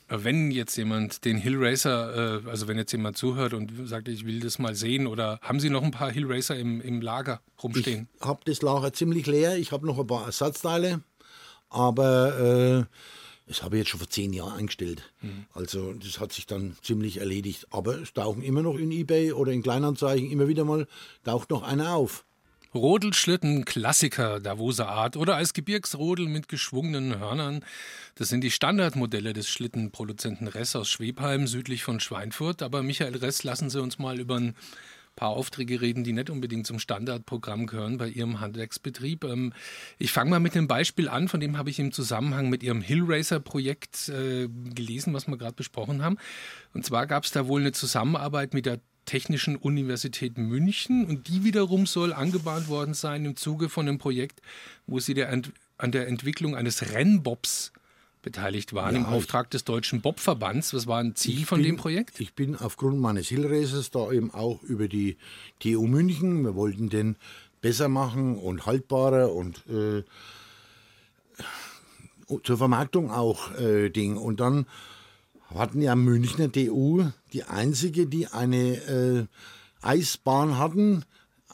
Speaker 2: Wenn jetzt jemand den Hillracer, äh, also wenn jetzt jemand zuhört und sagt, ich will das mal sehen, oder haben Sie noch ein paar Hillracer im, im Lager rumstehen?
Speaker 3: Ich habe das Lager ziemlich leer. Ich habe noch ein paar Ersatzteile, aber äh, das habe ich jetzt schon vor zehn Jahren eingestellt. Mhm. Also das hat sich dann ziemlich erledigt. Aber es tauchen immer noch in eBay oder in Kleinanzeigen immer wieder mal, taucht noch einer auf.
Speaker 2: Rodelschlitten, Klassiker Davoser Art oder als Gebirgsrodel mit geschwungenen Hörnern. Das sind die Standardmodelle des Schlittenproduzenten Ress aus Schwebheim, südlich von Schweinfurt. Aber Michael Ress, lassen Sie uns mal über ein paar Aufträge reden, die nicht unbedingt zum Standardprogramm gehören bei Ihrem Handwerksbetrieb. Ich fange mal mit einem Beispiel an, von dem habe ich im Zusammenhang mit Ihrem Hillracer-Projekt äh, gelesen, was wir gerade besprochen haben. Und zwar gab es da wohl eine Zusammenarbeit mit der Technischen Universität München und die wiederum soll angebahnt worden sein im Zuge von einem Projekt, wo Sie der Ent- an der Entwicklung eines Rennbobs beteiligt waren, ja, im Auftrag des Deutschen Bobverbands. Was war ein Ziel von
Speaker 3: bin,
Speaker 2: dem Projekt?
Speaker 3: Ich bin aufgrund meines Hillracers da eben auch über die T U München. Wir wollten den besser machen und haltbarer und äh, zur Vermarktung auch äh, Ding. Und dann hatten ja Münchner T U die einzige, die eine äh, Eisbahn hatten.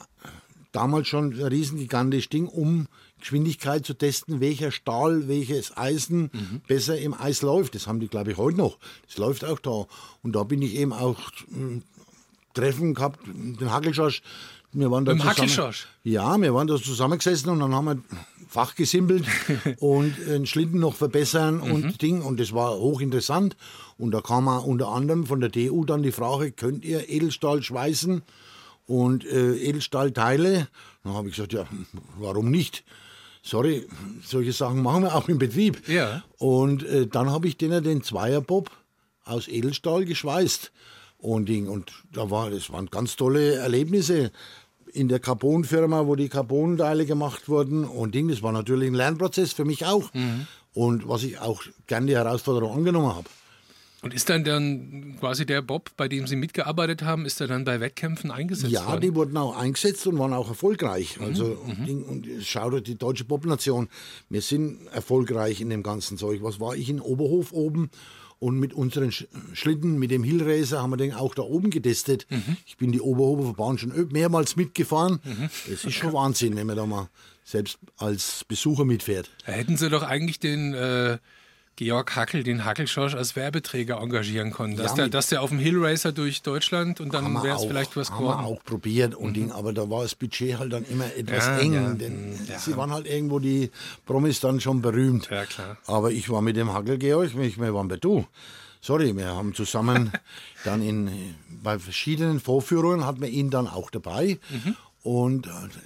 Speaker 3: Damals schon ein riesengigantisches Ding, um Geschwindigkeit zu testen, welcher Stahl, welches Eisen mhm. besser im Eis läuft. Das haben die, glaube ich, heute noch. Das läuft auch da. Und da bin ich eben auch äh, Treffen gehabt, den Hackelschorsch. Wir waren da
Speaker 2: Im
Speaker 3: zusammen,
Speaker 2: Hackelschorsch?
Speaker 3: Ja, wir waren da zusammengesessen und dann haben wir fachgesimpelt und den Schlitten noch verbessern und mhm. Ding. Und das war hochinteressant. Und da kam auch unter anderem von der T U dann die Frage, könnt ihr Edelstahl schweißen und äh, Edelstahlteile? Dann habe ich gesagt, ja, warum nicht? Sorry, solche Sachen machen wir auch im Betrieb.
Speaker 2: Ja.
Speaker 3: Und äh, dann habe ich denen den Zweierbob aus Edelstahl geschweißt. Und, Ding. und da war, das waren ganz tolle Erlebnisse in der Carbon-Firma, wo die Carbon-Teile gemacht wurden. Und Ding, das war natürlich ein Lernprozess für mich auch. Mhm. Und was ich auch gerne die Herausforderung angenommen habe.
Speaker 2: Und ist dann dann quasi der Bob, bei dem Sie mitgearbeitet haben, ist er dann bei Wettkämpfen eingesetzt
Speaker 3: ja, worden? Ja, die wurden auch eingesetzt und waren auch erfolgreich. Mhm. Also, mhm. und, und schau dir die deutsche Bobnation, wir sind erfolgreich in dem ganzen Zeug. Was war ich in Oberhof oben? Und mit unseren Schlitten, mit dem Hillracer, haben wir den auch da oben getestet. Mhm. Ich bin die Oberhofer Bahn schon mehrmals mitgefahren. Mhm. Das ist schon Wahnsinn, wenn man da mal selbst als Besucher mitfährt.
Speaker 2: Da hätten Sie doch eigentlich den äh, Georg Hackel, den Hackelschorsch, als Werbeträger engagieren können. Dass, ja, der, dass der auf dem Hillracer durch Deutschland und dann wäre es vielleicht was geworden.
Speaker 3: Haben wir auch probiert, und mhm. Ding, aber da war das Budget halt dann immer etwas ja, eng. Ja, denn ja. Sie waren halt irgendwo die Promis dann schon berühmt.
Speaker 2: Ja, klar.
Speaker 3: Aber ich war mit dem Hackel, Georg, wir waren bei du. Sorry, wir haben zusammen dann in, bei verschiedenen Vorführungen hatten wir ihn dann auch dabei. Mhm. Und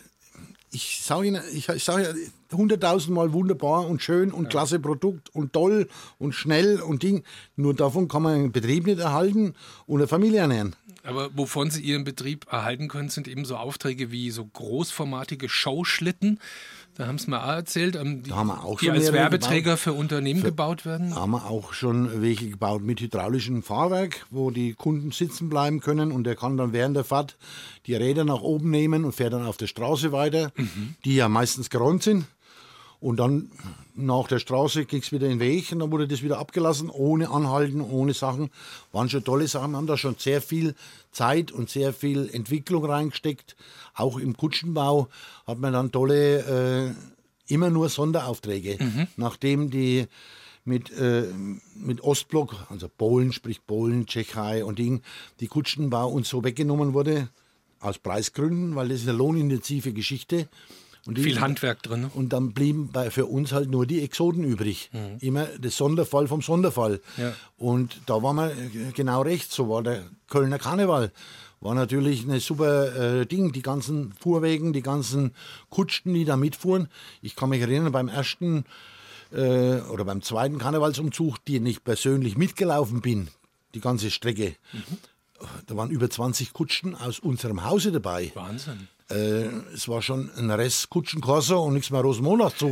Speaker 3: ich sage Ihnen, ich sage ja hunderttausendmal wunderbar und schön und ja. klasse Produkt und toll und schnell und Ding. Nur davon kann man einen Betrieb nicht erhalten und eine Familie ernähren.
Speaker 2: Aber wovon Sie Ihren Betrieb erhalten können, sind eben so Aufträge wie so großformatige Showschlitten. Da haben Sie mir auch erzählt, die,
Speaker 3: da haben wir auch
Speaker 2: die
Speaker 3: schon
Speaker 2: als Werbeträger gebaut. Für Unternehmen für, gebaut werden.
Speaker 3: Da haben wir auch schon welche gebaut mit hydraulischem Fahrwerk, wo die Kunden sitzen bleiben können und der kann dann während der Fahrt die Räder nach oben nehmen und fährt dann auf der Straße weiter, mhm. die ja meistens geräumt sind. Und dann nach der Straße ging es wieder in den Weg und dann wurde das wieder abgelassen, ohne Anhalten, ohne Sachen. Waren schon tolle Sachen, wir haben da schon sehr viel Zeit und sehr viel Entwicklung reingesteckt. Auch im Kutschenbau hat man dann tolle, äh, immer nur Sonderaufträge. Mhm. Nachdem die mit, äh, mit Ostblock, also Polen, sprich Polen, Tschechei und Ding, die Kutschenbau uns so weggenommen wurde, aus Preisgründen, weil das ist eine lohnintensive Geschichte. Und
Speaker 2: viel die, Handwerk drin.
Speaker 3: Und dann blieben bei, für uns halt nur die Exoten übrig. Mhm. Immer das Sonderfall vom Sonderfall. Ja. Und da war man genau recht. So war der Kölner Karneval. War natürlich ein super äh, Ding. Die ganzen Fuhrwegen, die ganzen Kutschen, die da mitfuhren. Ich kann mich erinnern, beim ersten äh, oder beim zweiten Karnevalsumzug, die ich persönlich mitgelaufen bin, die ganze Strecke. Mhm. Da waren über zwanzig Kutschen aus unserem Hause dabei.
Speaker 2: Wahnsinn.
Speaker 3: Äh, es war schon ein Rest Kutschenkorso und nichts mehr Rosenmontagszug.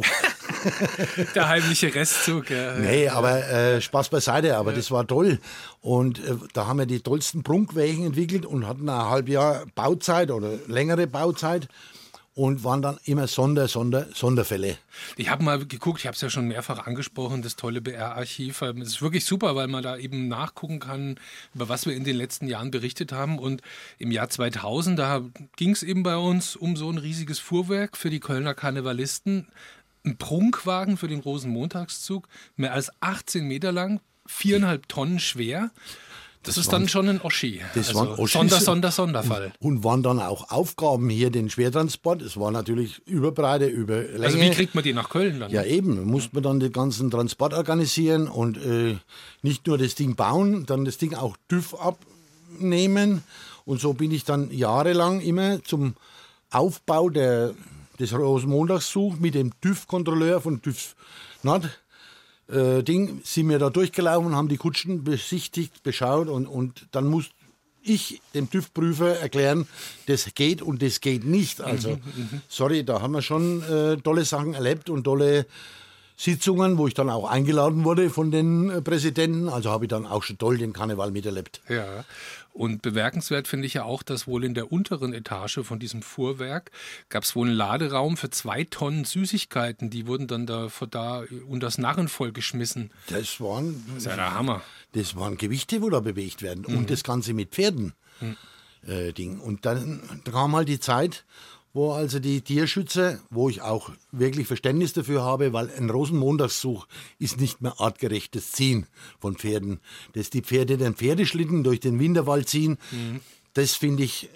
Speaker 2: Der heimliche Restzug. Ja.
Speaker 3: Nee, aber äh, Spaß beiseite, aber ja. das war toll. Und äh, da haben wir die tollsten Prunkwägen entwickelt und hatten ein halbes Jahr Bauzeit oder längere Bauzeit. und waren dann immer Sonder, Sonder, Sonderfälle.
Speaker 2: Ich habe mal geguckt, ich habe es ja schon mehrfach angesprochen, das tolle B R-Archiv. Es ist wirklich super, weil man da eben nachgucken kann, über was wir in den letzten Jahren berichtet haben. Und im Jahr zweitausend, da ging es eben bei uns um so ein riesiges Fuhrwerk für die Kölner Karnevalisten. Ein Prunkwagen für den Rosenmontagszug, mehr als achtzehn Meter lang, viereinhalb Tonnen schwer. Das, das ist waren, dann schon ein Oschi.
Speaker 3: Das
Speaker 2: also
Speaker 3: waren Oschis.
Speaker 2: Sonder, Sonder, Sonderfall.
Speaker 3: Und, und waren dann auch Aufgaben hier, den Schwertransport. Es war natürlich über Breite, über Länge.
Speaker 2: Also wie kriegt man die nach Köln dann?
Speaker 3: Ja eben, musste man dann den ganzen Transport organisieren und äh, nicht nur das Ding bauen, dann das Ding auch TÜV abnehmen. Und so bin ich dann jahrelang immer zum Aufbau der, des Rosenmontagszugs mit dem TÜV-Kontrolleur von TÜV Nord Äh, Ding, sind wir da durchgelaufen und haben die Kutschen besichtigt, beschaut und, und dann muss ich dem TÜV-Prüfer erklären, das geht und das geht nicht. Also, mhm, sorry, da haben wir schon äh, tolle Sachen erlebt und tolle Sitzungen, wo ich dann auch eingeladen wurde von den äh, Präsidenten. Also habe ich dann auch schon toll den Karneval miterlebt.
Speaker 2: Ja, und bemerkenswert finde ich ja auch, dass wohl in der unteren Etage von diesem Fuhrwerk gab es wohl einen Laderaum für zwei Tonnen Süßigkeiten. Die wurden dann da, da unter das Narrenvoll geschmissen.
Speaker 3: Das waren,
Speaker 2: das ist ja der Hammer.
Speaker 3: Das waren Gewichte, wo da bewegt werden. Mhm. Und das Ganze mit Pferden. Mhm. Äh, Ding. Und dann kam halt die Zeit, wo also die Tierschützer, wo ich auch wirklich Verständnis dafür habe, weil ein Rosenmontagszug ist nicht mehr artgerechtes Ziehen von Pferden. Dass die Pferde den Pferdeschlitten durch den Winterwald ziehen, mhm. das finde ich,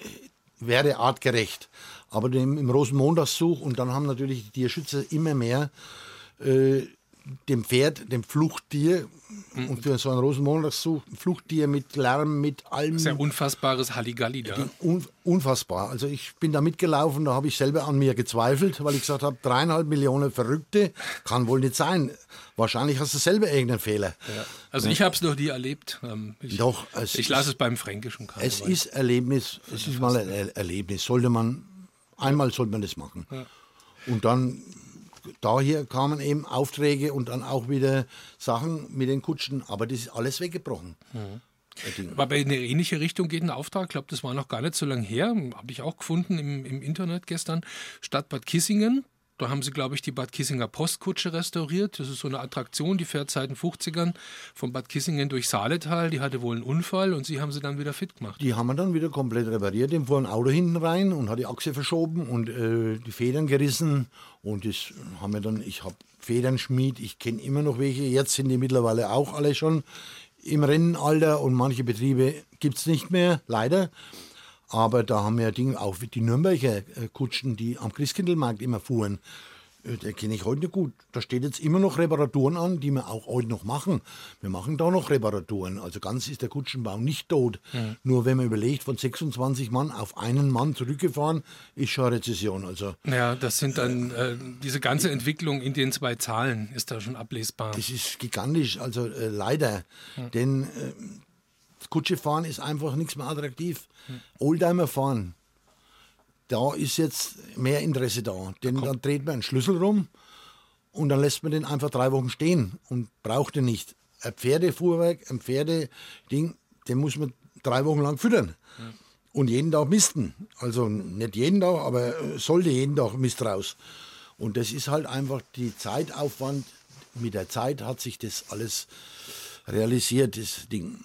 Speaker 3: wäre artgerecht. Aber dem, im Rosenmontagszug, und dann haben natürlich die Tierschützer immer mehr äh, dem Pferd, dem Fluchttier, mhm. und für so einen Rosenmontagszug, ein Fluchttier mit Lärm, mit allem.
Speaker 2: Sehr unfassbares Halligalli da.
Speaker 3: Un, unfassbar. Also ich bin da mitgelaufen, da habe ich selber an mir gezweifelt, weil ich gesagt habe, dreieinhalb Millionen Verrückte, kann wohl nicht sein. Wahrscheinlich hast du selber irgendeinen Fehler.
Speaker 2: Ja. Also ich habe es noch nie erlebt. Ich,
Speaker 3: Doch,
Speaker 2: ich lasse es beim Fränkischen Karneval.
Speaker 3: Es ist Erlebnis, es ist mal ein er Erlebnis. Sollte man, einmal sollte man das machen. Ja. Und dann... Daher kamen eben Aufträge und dann auch wieder Sachen mit den Kutschen. Aber das ist alles weggebrochen.
Speaker 2: Mhm. Aber in eine ähnliche Richtung geht ein Auftrag. Ich glaube, das war noch gar nicht so lange her. Habe ich auch gefunden im, im Internet gestern. Stadt Bad Kissingen. Da haben sie, glaube ich, die Bad Kissinger Postkutsche restauriert. Das ist so eine Attraktion, die fährt seit den fünfzigern von Bad Kissingen durch Saaletal. Die hatte wohl einen Unfall und sie haben sie dann wieder fit gemacht.
Speaker 3: Die haben wir dann wieder komplett repariert. Dem fuhr ein Auto hinten rein und hat die Achse verschoben und äh, die Federn gerissen. Und das haben wir dann, ich habe Federnschmied, ich kenne immer noch welche. Jetzt sind die mittlerweile auch alle schon im Rennenalter und manche Betriebe gibt es nicht mehr, leider. Aber da haben wir Dinge, auch die Nürnberger Kutschen, die am Christkindlmarkt immer fuhren, der kenne ich heute nicht gut. Da steht jetzt immer noch Reparaturen an, die wir auch heute noch machen. Wir machen da noch Reparaturen. Also ganz ist der Kutschenbau nicht tot. Mhm. Nur wenn man überlegt, von sechsundzwanzig Mann auf einen Mann zurückgefahren, ist schon eine Rezession. Also,
Speaker 2: ja, das sind dann, äh, diese ganze Entwicklung in den zwei Zahlen ist da schon ablesbar.
Speaker 3: Das ist gigantisch, also äh, leider. Mhm. Denn... Äh, Kutsche fahren ist einfach nichts mehr attraktiv. Hm. Oldtimer fahren, da ist jetzt mehr Interesse da. Denn dann dreht man einen Schlüssel rum und dann lässt man den einfach drei Wochen stehen und braucht den nicht. Ein Pferdefuhrwerk, ein Pferdeding, den muss man drei Wochen lang füttern. Hm. Und jeden Tag misten. Also nicht jeden Tag, aber sollte jeden Tag Mist raus. Und das ist halt einfach die Zeitaufwand. Mit der Zeit hat sich das alles realisiert, das Ding.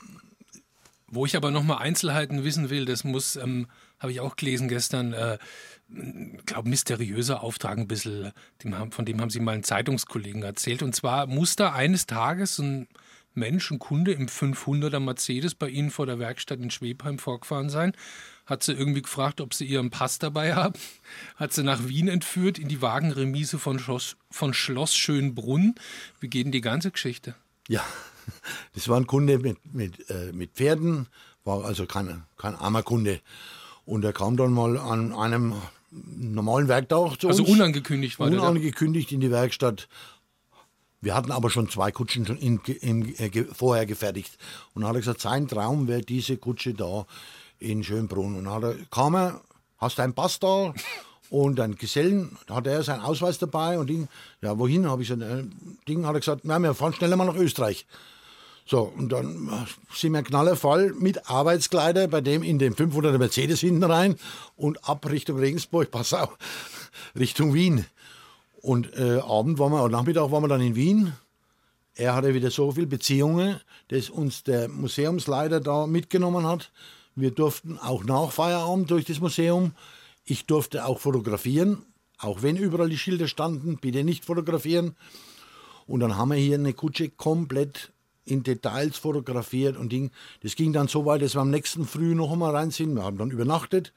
Speaker 2: Wo ich aber nochmal Einzelheiten wissen will, das muss, ähm, habe ich auch gelesen gestern, äh, glaube mysteriöser Auftrag ein bisschen, dem, von dem haben Sie mal einen Zeitungskollegen erzählt. Und zwar muss da eines Tages ein Mensch, ein Kunde im fünfhunderter Mercedes bei Ihnen vor der Werkstatt in Schwebheim vorgefahren sein, hat sie irgendwie gefragt, ob sie ihren Pass dabei haben, hat sie nach Wien entführt in die Wagenremise von Schloss, von Schloss Schönbrunn. Wie geht denn die ganze Geschichte?
Speaker 3: Ja, das war ein Kunde mit, mit, äh, mit Pferden, war also kein, kein armer Kunde. Und er kam dann mal an einem normalen Werktag zu
Speaker 2: also
Speaker 3: uns.
Speaker 2: Also unangekündigt war
Speaker 3: Unangekündigt in die Werkstatt. Wir hatten aber schon zwei Kutschen schon in, in, äh, vorher gefertigt. Und dann hat er gesagt, sein Traum wäre diese Kutsche da in Schönbrunn. Und dann hat er, kam er, hast du einen Pass da? Und ein Gesellen, da hat er seinen Ausweis dabei und Ding. Ja, wohin? Habe ich so ein Ding, hat er gesagt, na, wir fahren schneller mal nach Österreich. So, und dann sind wir knallervoll mit Arbeitskleider bei dem in den fünfhunderter Mercedes hinten rein und ab Richtung Regensburg, pass auf, Richtung Wien. Und äh, Abend waren wir, oder Nachmittag waren wir dann in Wien. Er hatte wieder so viele Beziehungen, dass uns der Museumsleiter da mitgenommen hat. Wir durften auch nach Feierabend durch das Museum. Ich durfte auch fotografieren, auch wenn überall die Schilder standen, bitte nicht fotografieren. Und dann haben wir hier eine Kutsche komplett in Details fotografiert und Ding. Das ging dann so weit, dass wir am nächsten Früh noch einmal rein sind. Wir haben dann übernachtet.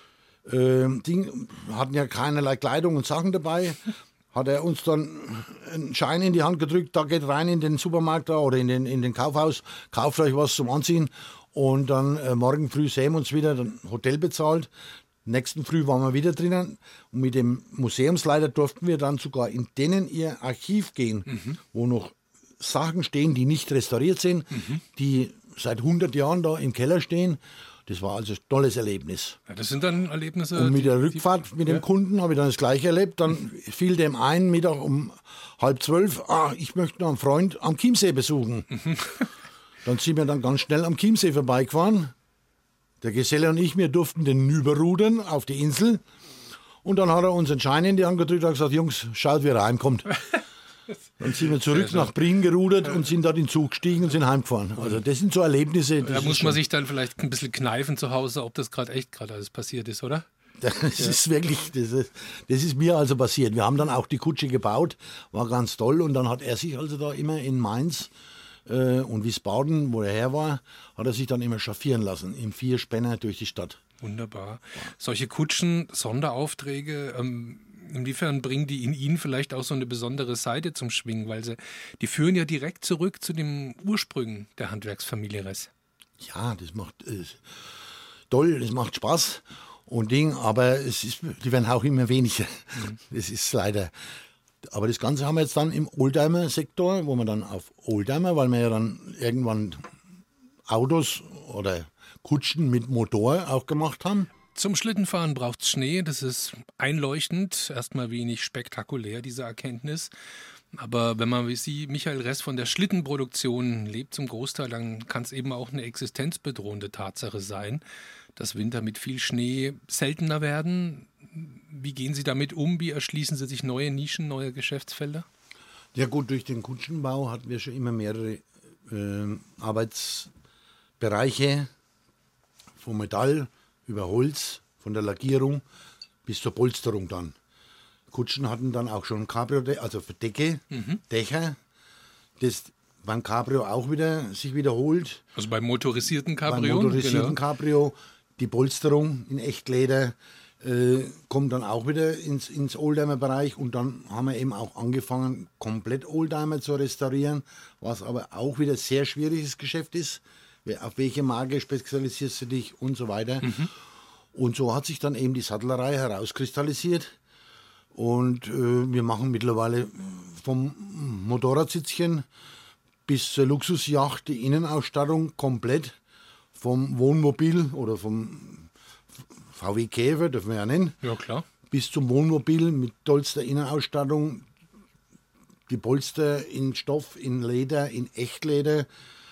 Speaker 3: Ähm, Ding, hatten ja keinerlei Kleidung und Sachen dabei. Hat er uns dann einen Schein in die Hand gedrückt, da geht rein in den Supermarkt da oder in den, in den Kaufhaus, kauft euch was zum Anziehen. Und dann äh, morgen früh sehen wir uns wieder, dann Hotel bezahlt. Nächsten Früh waren wir wieder drinnen. Und mit dem Museumsleiter durften wir dann sogar in denen ihr Archiv gehen, mhm. wo noch Sachen stehen, die nicht restauriert sind, mhm. die seit hundert Jahren da im Keller stehen. Das war also ein tolles Erlebnis.
Speaker 2: Ja, das sind dann Erlebnisse.
Speaker 3: Und mit der
Speaker 2: die,
Speaker 3: Rückfahrt
Speaker 2: die,
Speaker 3: mit dem
Speaker 2: ja.
Speaker 3: Kunden habe ich dann das Gleiche erlebt. Dann fiel dem ein, Mittag um halb zwölf, ah, ich möchte noch einen Freund am Chiemsee besuchen. Mhm. Dann sind wir dann ganz schnell am Chiemsee vorbeigefahren. Der Geselle und ich, wir durften den rüberrudern auf die Insel. Und dann hat er uns einen Schein in die Hand gedrückt und gesagt, Jungs, schaut, wie er heimkommt. Dann sind wir zurück nach Prien gerudert und sind da in den Zug gestiegen und sind heimgefahren. Also das sind so Erlebnisse.
Speaker 2: Da muss man sich dann vielleicht ein bisschen kneifen zu Hause, ob das gerade echt gerade alles passiert ist, oder?
Speaker 3: Das ja. ist wirklich, das ist, das ist mir also passiert. Wir haben dann auch die Kutsche gebaut, war ganz toll. Und dann hat er sich also da immer in Mainz äh, und Wiesbaden, wo er her war, hat er sich dann immer chauffieren lassen, im Vierspänner durch die Stadt.
Speaker 2: Wunderbar. Solche Kutschen, Sonderaufträge, ähm inwiefern bringen die in Ihnen vielleicht auch so eine besondere Seite zum Schwingen? Weil sie, die führen ja direkt zurück zu den Ursprüngen der Handwerksfamilie Ress.
Speaker 3: Ja, das macht äh, toll, das macht Spaß und Ding, aber es ist, die werden auch immer weniger. Mhm. Das ist leider. Aber das Ganze haben wir jetzt dann im Oldtimer-Sektor, wo wir dann auf Oldtimer, weil wir ja dann irgendwann Autos oder Kutschen mit Motor auch gemacht haben.
Speaker 2: Zum Schlittenfahren braucht es Schnee, das ist einleuchtend, erstmal wenig spektakulär, diese Erkenntnis. Aber wenn man wie Sie, Michael Ress, von der Schlittenproduktion lebt zum Großteil, dann kann es eben auch eine existenzbedrohende Tatsache sein, dass Winter mit viel Schnee seltener werden. Wie gehen Sie damit um? Wie erschließen Sie sich neue Nischen, neue Geschäftsfelder?
Speaker 3: Ja gut, durch den Kutschenbau hatten wir schon immer mehrere äh, Arbeitsbereiche, vom Metall über Holz, von der Lackierung bis zur Polsterung dann. Kutschen hatten dann auch schon Cabrio, also für Decke, mhm. Dächer, das beim Cabrio auch wieder sich wiederholt.
Speaker 2: Also beim motorisierten Cabrio?
Speaker 3: Beim motorisierten
Speaker 2: genau.
Speaker 3: Cabrio, die Polsterung in Echtleder äh, kommt dann auch wieder ins, ins Oldtimer-Bereich und dann haben wir eben auch angefangen, komplett Oldtimer zu restaurieren, was aber auch wieder sehr schwieriges Geschäft ist. Auf welche Marke spezialisierst du dich und so weiter. Mhm. Und so hat sich dann eben die Sattlerei herauskristallisiert. Und äh, wir machen mittlerweile vom Motorradsitzchen bis zur Luxusjacht die Innenausstattung komplett. Vom Wohnmobil oder vom V W Käfer, dürfen wir ja nennen.
Speaker 2: Ja, klar.
Speaker 3: Bis zum Wohnmobil mit tollster Innenausstattung. Die Polster in Stoff, in Leder, in Echtleder.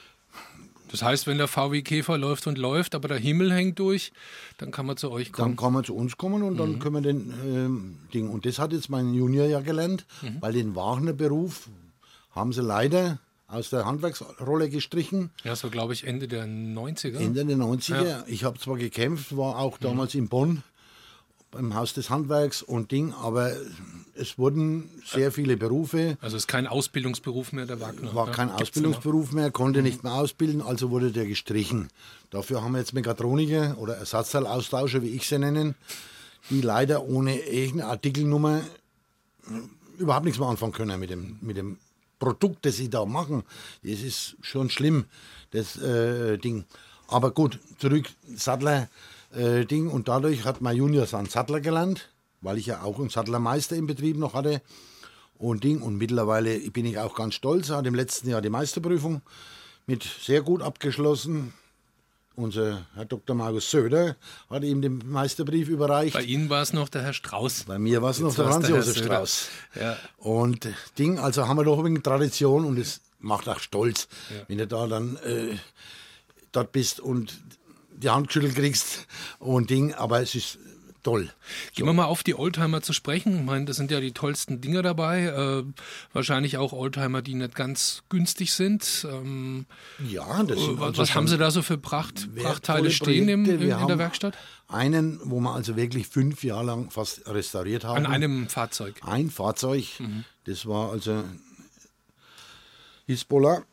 Speaker 2: Das heißt, wenn der V W Käfer läuft und läuft, aber der Himmel hängt durch, dann kann man zu euch kommen.
Speaker 3: Dann kann man zu uns kommen und dann mhm. können wir den ähm, Ding. Und das hat jetzt mein Junior ja gelernt, mhm. weil den Wagner-Beruf haben sie leider aus der Handwerksrolle gestrichen.
Speaker 2: Ja, so glaube ich Ende der neunziger.
Speaker 3: Ende der neunziger. Ja. Ich habe zwar gekämpft, war auch damals mhm. in Bonn beim Haus des Handwerks und Ding, aber es wurden sehr viele Berufe.
Speaker 2: Also es ist kein Ausbildungsberuf mehr, der Wagner.
Speaker 3: War kein ja, Ausbildungsberuf mehr, konnte mhm. nicht mehr ausbilden, also wurde der gestrichen. Dafür haben wir jetzt Mechatroniker oder Ersatzteilaustauscher, wie ich sie nennen, die leider ohne irgendeine Artikelnummer überhaupt nichts mehr anfangen können mit dem, mit dem Produkt, das sie da machen. Das ist schon schlimm, das äh, Ding. Aber gut, zurück, Sattler, Äh, Ding und dadurch hat mein Junior seinen Sattler gelernt, weil ich ja auch einen Sattlermeister im Betrieb noch hatte und Ding und mittlerweile bin ich auch ganz stolz, er hat im letzten Jahr die Meisterprüfung mit sehr gut abgeschlossen. Unser Herr Doktor Markus Söder hat ihm den Meisterbrief überreicht.
Speaker 2: Bei Ihnen war es noch der Herr Strauß.
Speaker 3: Bei mir war es noch der Franz Josef Strauß.
Speaker 2: Ja.
Speaker 3: Und Ding, also haben wir doch ein wenig Tradition und es macht auch stolz,
Speaker 2: Ja.
Speaker 3: wenn du da dann äh, dort bist und die Hand geschüttelt kriegst und Ding, aber es ist toll.
Speaker 2: Gehen wir mal auf die Oldtimer zu sprechen. Ich meine, das sind ja die tollsten Dinger dabei. Äh, wahrscheinlich auch Oldtimer, die nicht ganz günstig sind. Ähm,
Speaker 3: Ja, das sind
Speaker 2: was
Speaker 3: also
Speaker 2: was haben
Speaker 3: schon
Speaker 2: Sie da so für Pracht,
Speaker 3: wertvolle
Speaker 2: Prachtteile stehen im,
Speaker 3: Projekte.
Speaker 2: in,
Speaker 3: Wir
Speaker 2: in der
Speaker 3: haben
Speaker 2: Werkstatt?
Speaker 3: Einen, wo wir also wirklich fünf Jahre lang fast restauriert haben.
Speaker 2: An einem Fahrzeug.
Speaker 3: Ein Fahrzeug,
Speaker 2: Mhm.
Speaker 3: das war also Hisbollah,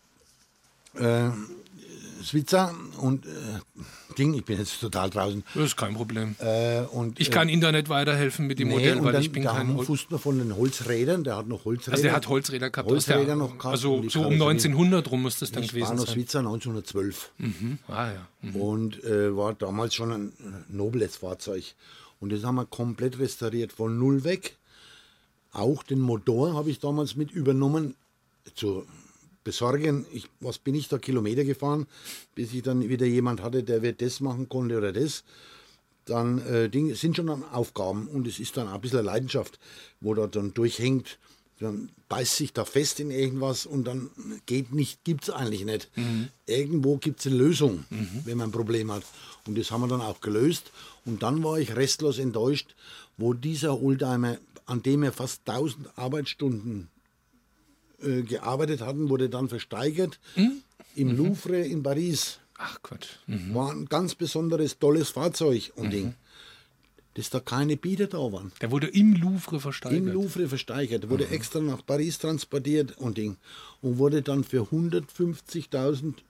Speaker 3: äh, Switzer und äh, Ding, ich bin jetzt total draußen.
Speaker 2: Das ist kein Problem.
Speaker 3: Äh, und,
Speaker 2: Ich kann Ihnen da nicht weiterhelfen mit dem
Speaker 3: nee,
Speaker 2: Modell,
Speaker 3: und
Speaker 2: weil
Speaker 3: dann,
Speaker 2: ich bin
Speaker 3: da
Speaker 2: kein
Speaker 3: haben
Speaker 2: Old-
Speaker 3: Fußner von den Holzrädern, der hat noch Holzräder.
Speaker 2: Also der hat Holzräder gehabt. aus
Speaker 3: Holzräder
Speaker 2: der,
Speaker 3: noch gehabt
Speaker 2: also
Speaker 3: und die
Speaker 2: so um
Speaker 3: Karosserie-
Speaker 2: neunzehnhundert rum muss das dann
Speaker 3: Ich war
Speaker 2: gewesen
Speaker 3: noch
Speaker 2: sein.
Speaker 3: Switzer neunzehnhundertzwölf
Speaker 2: Mhm. Ah ja. Mhm.
Speaker 3: und äh, war damals schon ein nobles Fahrzeug. Und das haben wir komplett restauriert, von null weg. Auch den Motor habe ich damals mit übernommen zu besorgen. Ich, was bin ich da Kilometer gefahren, bis ich dann wieder jemand hatte, der wird das machen konnte oder das. Dann äh, Ding, sind schon dann Aufgaben und es ist dann auch ein bisschen eine Leidenschaft, wo da dann durchhängt. Dann beißt sich da fest in irgendwas und dann geht nicht, gibt es eigentlich nicht.
Speaker 2: Mhm.
Speaker 3: Irgendwo gibt es eine Lösung, mhm. wenn man ein Problem hat. Und das haben wir dann auch gelöst. Und dann war ich restlos enttäuscht, wo dieser Oldtimer, an dem wir fast tausend Arbeitsstunden äh, gearbeitet hatten, wurde dann versteigert
Speaker 2: Mhm.
Speaker 3: im Louvre in Paris.
Speaker 2: Ach Gott. Mhm.
Speaker 3: War ein ganz besonderes, tolles Fahrzeug und Ding. Dass da keine Bieter da waren.
Speaker 2: Der wurde im Louvre versteigert.
Speaker 3: Im Louvre versteigert, wurde extra nach Paris transportiert und Ding. Und wurde dann für hundertfünfzigtausend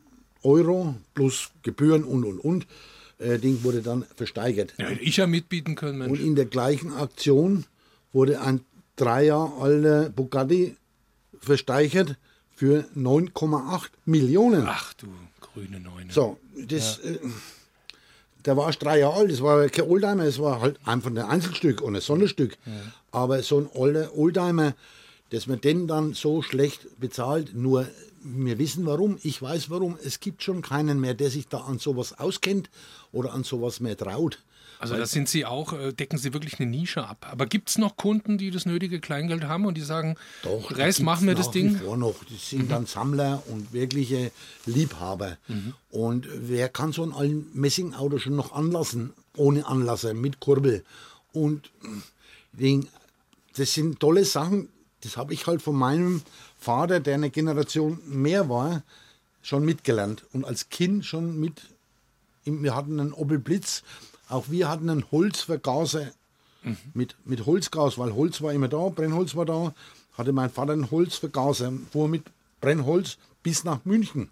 Speaker 3: Euro plus Gebühren und und und, äh, Ding wurde dann versteigert.
Speaker 2: Ja, hätte ich ja mitbieten können, Mensch.
Speaker 3: Und in der gleichen Aktion wurde ein drei Jahre alter Bugatti versteigert für neun Komma acht Millionen.
Speaker 2: Ach du grüne Neune.
Speaker 3: So, das, äh, der war erst drei Jahre alt, das war kein Oldtimer, es war halt einfach ein Einzelstück und ein Sonderstück. Aber so ein alter Oldtimer, dass man den dann so schlecht bezahlt, nur wir wissen warum, ich weiß warum, es gibt schon keinen mehr, der sich da an sowas auskennt oder an sowas mehr traut.
Speaker 2: Also da sind Sie auch, äh, decken Sie wirklich eine Nische ab. Aber gibt es noch Kunden, die das nötige Kleingeld haben und die sagen,
Speaker 3: Doch, da
Speaker 2: Rest
Speaker 3: gibt's
Speaker 2: machen wir das
Speaker 3: nach
Speaker 2: Ding?
Speaker 3: wie vor noch. Das sind dann Sammler und wirkliche Liebhaber. Und wer kann so ein alten Messingauto schon noch anlassen, ohne Anlasser, mit Kurbel? Und den, das sind tolle Sachen, das habe ich halt von meinem Vater, der eine Generation mehr war, schon mitgelernt. Und als Kind schon mit, wir hatten einen Opel Blitz, auch wir hatten einen Holzvergaser mhm. mit, mit Holzgas, weil Holz war immer da, Brennholz war da, hatte mein Vater einen Holzvergaser, fuhr mit Brennholz bis nach München.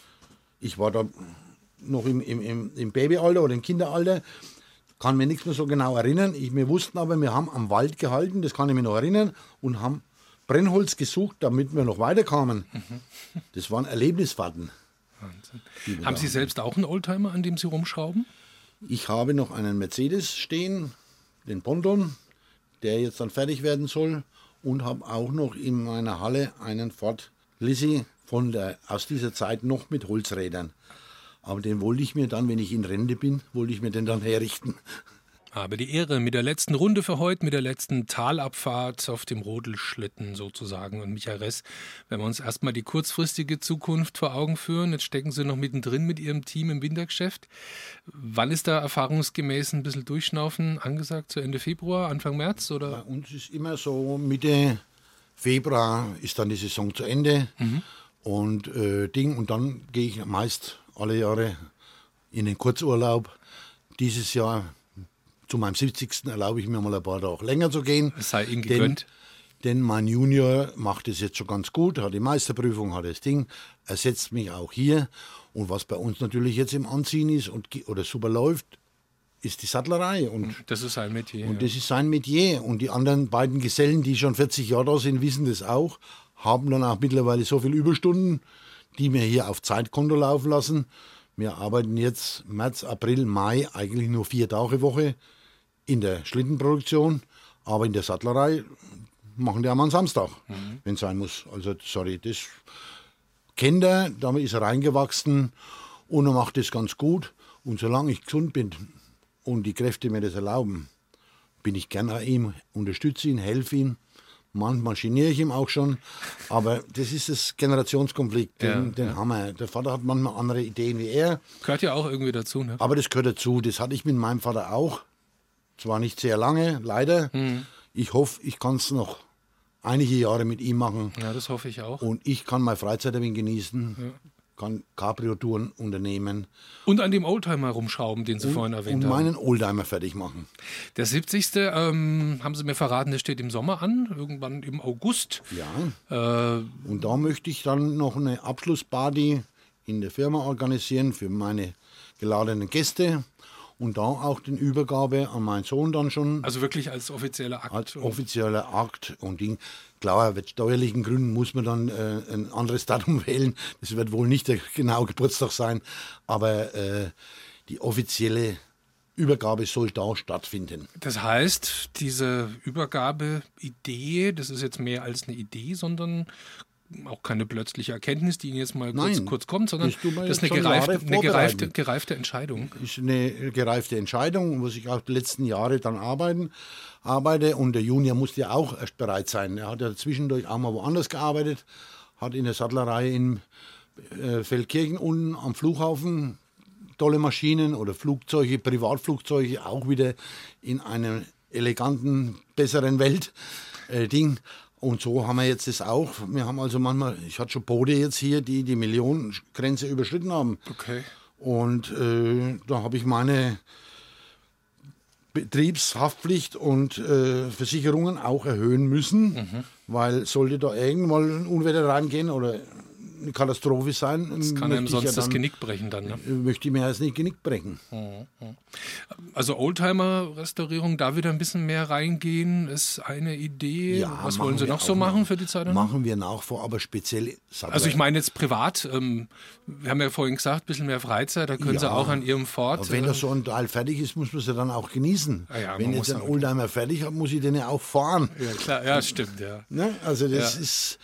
Speaker 3: Ich war da noch im, im, im, im Babyalter oder im Kinderalter, kann mir nichts mehr so genau erinnern. Ich, wir wussten aber, wir haben am Wald gehalten, das kann ich mir noch erinnern, und haben Brennholz gesucht, damit wir noch weiterkamen. Mhm. Das waren Erlebnisfahrten.
Speaker 2: Wahnsinn. Haben Sie selbst auch einen Oldtimer, an dem Sie rumschrauben?
Speaker 3: Ich habe noch einen Mercedes stehen, den Ponton, der jetzt dann fertig werden soll, und habe auch noch in meiner Halle einen Ford Lizzie von der, aus dieser Zeit noch mit Holzrädern. Aber den wollte ich mir dann, wenn ich in Rente bin, wollte ich mir den dann herrichten.
Speaker 2: Habe die Ehre mit der letzten Runde für heute, mit der letzten Talabfahrt auf dem Rodelschlitten sozusagen. Und Michael Ress, wenn wir uns erstmal die kurzfristige Zukunft vor Augen führen, jetzt stecken Sie noch mittendrin mit Ihrem Team im Wintergeschäft. Wann ist da erfahrungsgemäß ein bisschen Durchschnaufen angesagt? Zu Ende Februar, Anfang März? Oder?
Speaker 3: Bei uns ist immer so, Mitte Februar ist dann die Saison zu Ende. Mhm. Und, äh, Ding, und dann gehe ich meist alle Jahre in den Kurzurlaub. Dieses Jahr zu meinem siebzigsten erlaube ich mir mal ein paar Tage länger zu gehen.
Speaker 2: Es sei Ihnen gegönnt.
Speaker 3: Denn, denn mein Junior macht es jetzt schon ganz gut, hat die Meisterprüfung, hat das Ding, ersetzt mich auch hier. Und was bei uns natürlich jetzt im Anziehen ist und, oder super läuft, ist die Sattlerei. Und,
Speaker 2: das ist sein Metier.
Speaker 3: Und das ist sein Metier. Und die anderen beiden Gesellen, die schon vierzig Jahre da sind, wissen das auch, haben dann auch mittlerweile so viele Überstunden, die wir hier auf Zeitkonto laufen lassen. Wir arbeiten jetzt März, April, Mai eigentlich nur vier Tage Woche in der Schlittenproduktion, aber in der Sattlerei machen die auch mal einen Samstag, mhm. wenn es sein muss. Also, sorry, das kennt er, damit ist er reingewachsen und er macht das ganz gut. Und solange ich gesund bin und die Kräfte mir das erlauben, bin ich gern an ihm, unterstütze ihn, helfe ihm, Manchmal geniere ich ihm auch schon. Aber das ist das Generationskonflikt, den,
Speaker 2: Ja,
Speaker 3: den
Speaker 2: ja.
Speaker 3: haben wir. Der Vater hat manchmal andere Ideen wie er.
Speaker 2: Gehört ja auch irgendwie dazu, ne?
Speaker 3: Aber das gehört dazu. Das hatte ich mit meinem Vater auch. Zwar nicht sehr lange, leider.
Speaker 2: Mhm.
Speaker 3: Ich hoffe, ich kann es noch einige Jahre mit ihm machen.
Speaker 2: Ja, das hoffe ich auch.
Speaker 3: Und ich kann meine Freizeit ein wenig genießen. Kann Cabrio-Touren unternehmen.
Speaker 2: Und an dem Oldtimer rumschrauben, den Sie vorhin erwähnt
Speaker 3: Und
Speaker 2: haben.
Speaker 3: meinen Oldtimer fertig machen.
Speaker 2: Der siebzigste. Ähm, haben Sie mir verraten, der steht im Sommer an, irgendwann im August.
Speaker 3: Ja.
Speaker 2: Äh,
Speaker 3: Und da möchte ich dann noch eine Abschlussparty in der Firma organisieren für meine geladenen Gäste. Und da auch den Übergabe an meinen Sohn dann schon
Speaker 2: also wirklich als offizieller Akt.
Speaker 3: als
Speaker 2: und-
Speaker 3: offizieller Akt. Und Ding. Klar, mit steuerlichen Gründen muss man dann äh, ein anderes Datum wählen. Das wird wohl nicht der genaue Geburtstag sein, aber äh, die offizielle Übergabe soll da stattfinden.
Speaker 2: Das heißt, diese Übergabeidee, das ist jetzt mehr als eine Idee, sondern auch keine plötzliche Erkenntnis, die Ihnen jetzt mal kurz,
Speaker 3: Nein,
Speaker 2: kurz kommt, sondern
Speaker 3: das tun wir
Speaker 2: das ist
Speaker 3: jetzt
Speaker 2: eine
Speaker 3: schon Jahre
Speaker 2: gereifte, eine gereifte,
Speaker 3: vorbereiten.
Speaker 2: gereifte Entscheidung.
Speaker 3: Ist eine gereifte Entscheidung, muss ich auch die letzten Jahre dann arbeiten, arbeite. Und der Junior musste ja auch erst bereit sein. Er hat ja zwischendurch auch mal woanders gearbeitet, hat in der Sattlerei in äh, Feldkirchen unten am Flughafen tolle Maschinen oder Flugzeuge, Privatflugzeuge, auch wieder in einer eleganten, besseren Welt äh, Ding. Und so haben wir jetzt das auch. Wir haben also manchmal, ich hatte schon Boote jetzt hier, die die Millionengrenze überschritten haben.
Speaker 2: Okay.
Speaker 3: Und äh, da habe ich meine Betriebshaftpflicht und äh, Versicherungen auch erhöhen müssen,
Speaker 2: Mhm.
Speaker 3: weil sollte da irgendwann ein Unwetter reingehen oder eine Katastrophe sein,
Speaker 2: Das kann einem
Speaker 3: möchte ich
Speaker 2: sonst
Speaker 3: ja
Speaker 2: das
Speaker 3: dann,
Speaker 2: Genick brechen dann, ne?
Speaker 3: möchte ich mir jetzt nicht Genick brechen.
Speaker 2: Also Oldtimer-Restaurierung, da wieder ein bisschen mehr reingehen, ist eine Idee.
Speaker 3: Ja,
Speaker 2: Was
Speaker 3: machen
Speaker 2: wollen Sie
Speaker 3: wir
Speaker 2: noch so
Speaker 3: auch
Speaker 2: machen
Speaker 3: noch.
Speaker 2: für die Zeit danach?
Speaker 3: Machen wir nach vor, aber speziell Sattler.
Speaker 2: Also ich meine jetzt privat, ähm, wir haben ja vorhin gesagt, ein bisschen mehr Freizeit, da können Sie
Speaker 3: Ja,
Speaker 2: auch an Ihrem Fort.
Speaker 3: Aber wenn
Speaker 2: äh,
Speaker 3: das so ein Teil fertig ist, muss man es ja dann auch genießen.
Speaker 2: Ah ja,
Speaker 3: wenn
Speaker 2: man
Speaker 3: jetzt
Speaker 2: muss
Speaker 3: ein
Speaker 2: dann-
Speaker 3: Oldtimer fertig hat, muss ich den ja auch fahren.
Speaker 2: ja, klar, ja, stimmt, ja.
Speaker 3: Ne? Also das
Speaker 2: Ja.
Speaker 3: ist,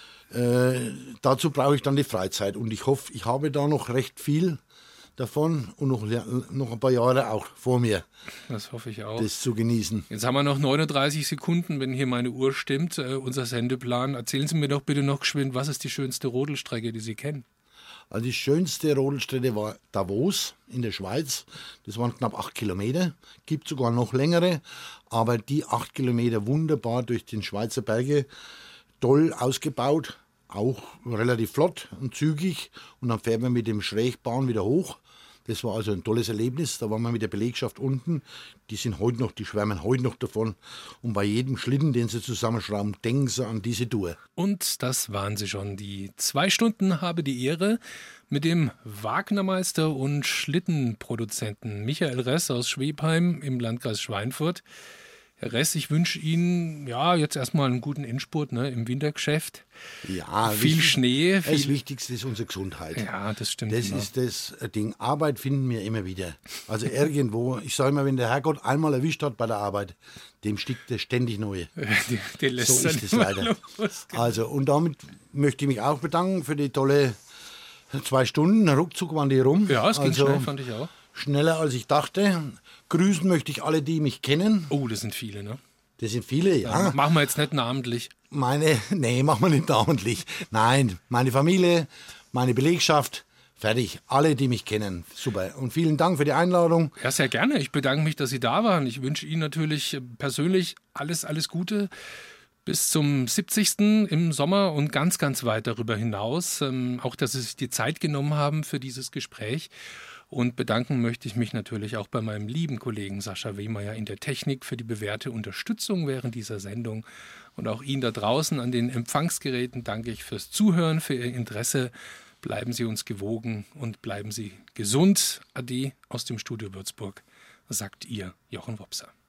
Speaker 3: äh, dazu brauche ich dann die Freizeit und ich hoffe, ich habe da noch recht viel davon und noch, noch ein paar Jahre auch vor mir,
Speaker 2: Das hoffe ich auch.
Speaker 3: das zu genießen.
Speaker 2: Jetzt haben wir noch neununddreißig Sekunden, wenn hier meine Uhr stimmt, äh, unser Sendeplan. Erzählen Sie mir doch bitte noch geschwind, was ist die schönste Rodelstrecke, die Sie kennen?
Speaker 3: Also die schönste Rodelstrecke war Davos in der Schweiz. Das waren knapp acht Kilometer. Gibt sogar noch längere, aber die acht Kilometer wunderbar durch den Schweizer Berge, toll ausgebaut, auch relativ flott und zügig. Und dann fährt man mit dem Schrägbahn wieder hoch. Das war also ein tolles Erlebnis. Da waren wir mit der Belegschaft unten. Die sind heute noch, die schwärmen heute noch davon. Und bei jedem Schlitten, den sie zusammenschrauben, denken sie an diese Tour.
Speaker 2: Und das waren sie schon. Die zwei Stunden habe die Ehre mit dem Wagnermeister und Schlittenproduzenten Michael Ress aus Schwebheim im Landkreis Schweinfurt. Herr Ress, ich wünsche Ihnen ja jetzt erstmal einen guten Endspurt, ne, im Wintergeschäft.
Speaker 3: Ja,
Speaker 2: Viel
Speaker 3: wichtig-
Speaker 2: Schnee,
Speaker 3: Das
Speaker 2: viel-
Speaker 3: Wichtigste ist unsere Gesundheit.
Speaker 2: Ja, das stimmt.
Speaker 3: Das
Speaker 2: genau.
Speaker 3: ist das Ding. Arbeit finden wir immer wieder. Also irgendwo, ich sage immer, wenn der Herrgott einmal erwischt hat bei der Arbeit, dem stickt er ständig neue.
Speaker 2: die, die lässt
Speaker 3: So
Speaker 2: dann
Speaker 3: ist es
Speaker 2: immer
Speaker 3: leider.
Speaker 2: los.
Speaker 3: Also, und damit möchte ich mich auch bedanken für die tolle zwei Stunden. Ruckzuck waren die rum.
Speaker 2: Ja, es ging
Speaker 3: also,
Speaker 2: schnell, fand ich auch.
Speaker 3: schneller als ich dachte. Grüßen möchte ich alle, die mich kennen.
Speaker 2: Oh, das sind viele, ne?
Speaker 3: Das sind viele, ja.
Speaker 2: Machen wir jetzt nicht namentlich.
Speaker 3: Meine, nee, machen wir nicht namentlich. Nein, meine Familie, meine Belegschaft, fertig. Alle, die mich kennen. Super. Und vielen Dank für die Einladung.
Speaker 2: Ja, sehr gerne. Ich bedanke mich, dass Sie da waren. Ich wünsche Ihnen natürlich äh, persönlich alles, alles Gute bis zum siebzigsten im Sommer und ganz, ganz weit darüber hinaus. Ähm, auch, dass Sie sich die Zeit genommen haben für dieses Gespräch. Und bedanken möchte ich mich natürlich auch bei meinem lieben Kollegen Sascha Wehmeier in der Technik für die bewährte Unterstützung während dieser Sendung. Und auch Ihnen da draußen an den Empfangsgeräten danke ich fürs Zuhören, für Ihr Interesse. Bleiben Sie uns gewogen und bleiben Sie gesund. Ade aus dem Studio Würzburg, sagt Ihr Jochen Wopser.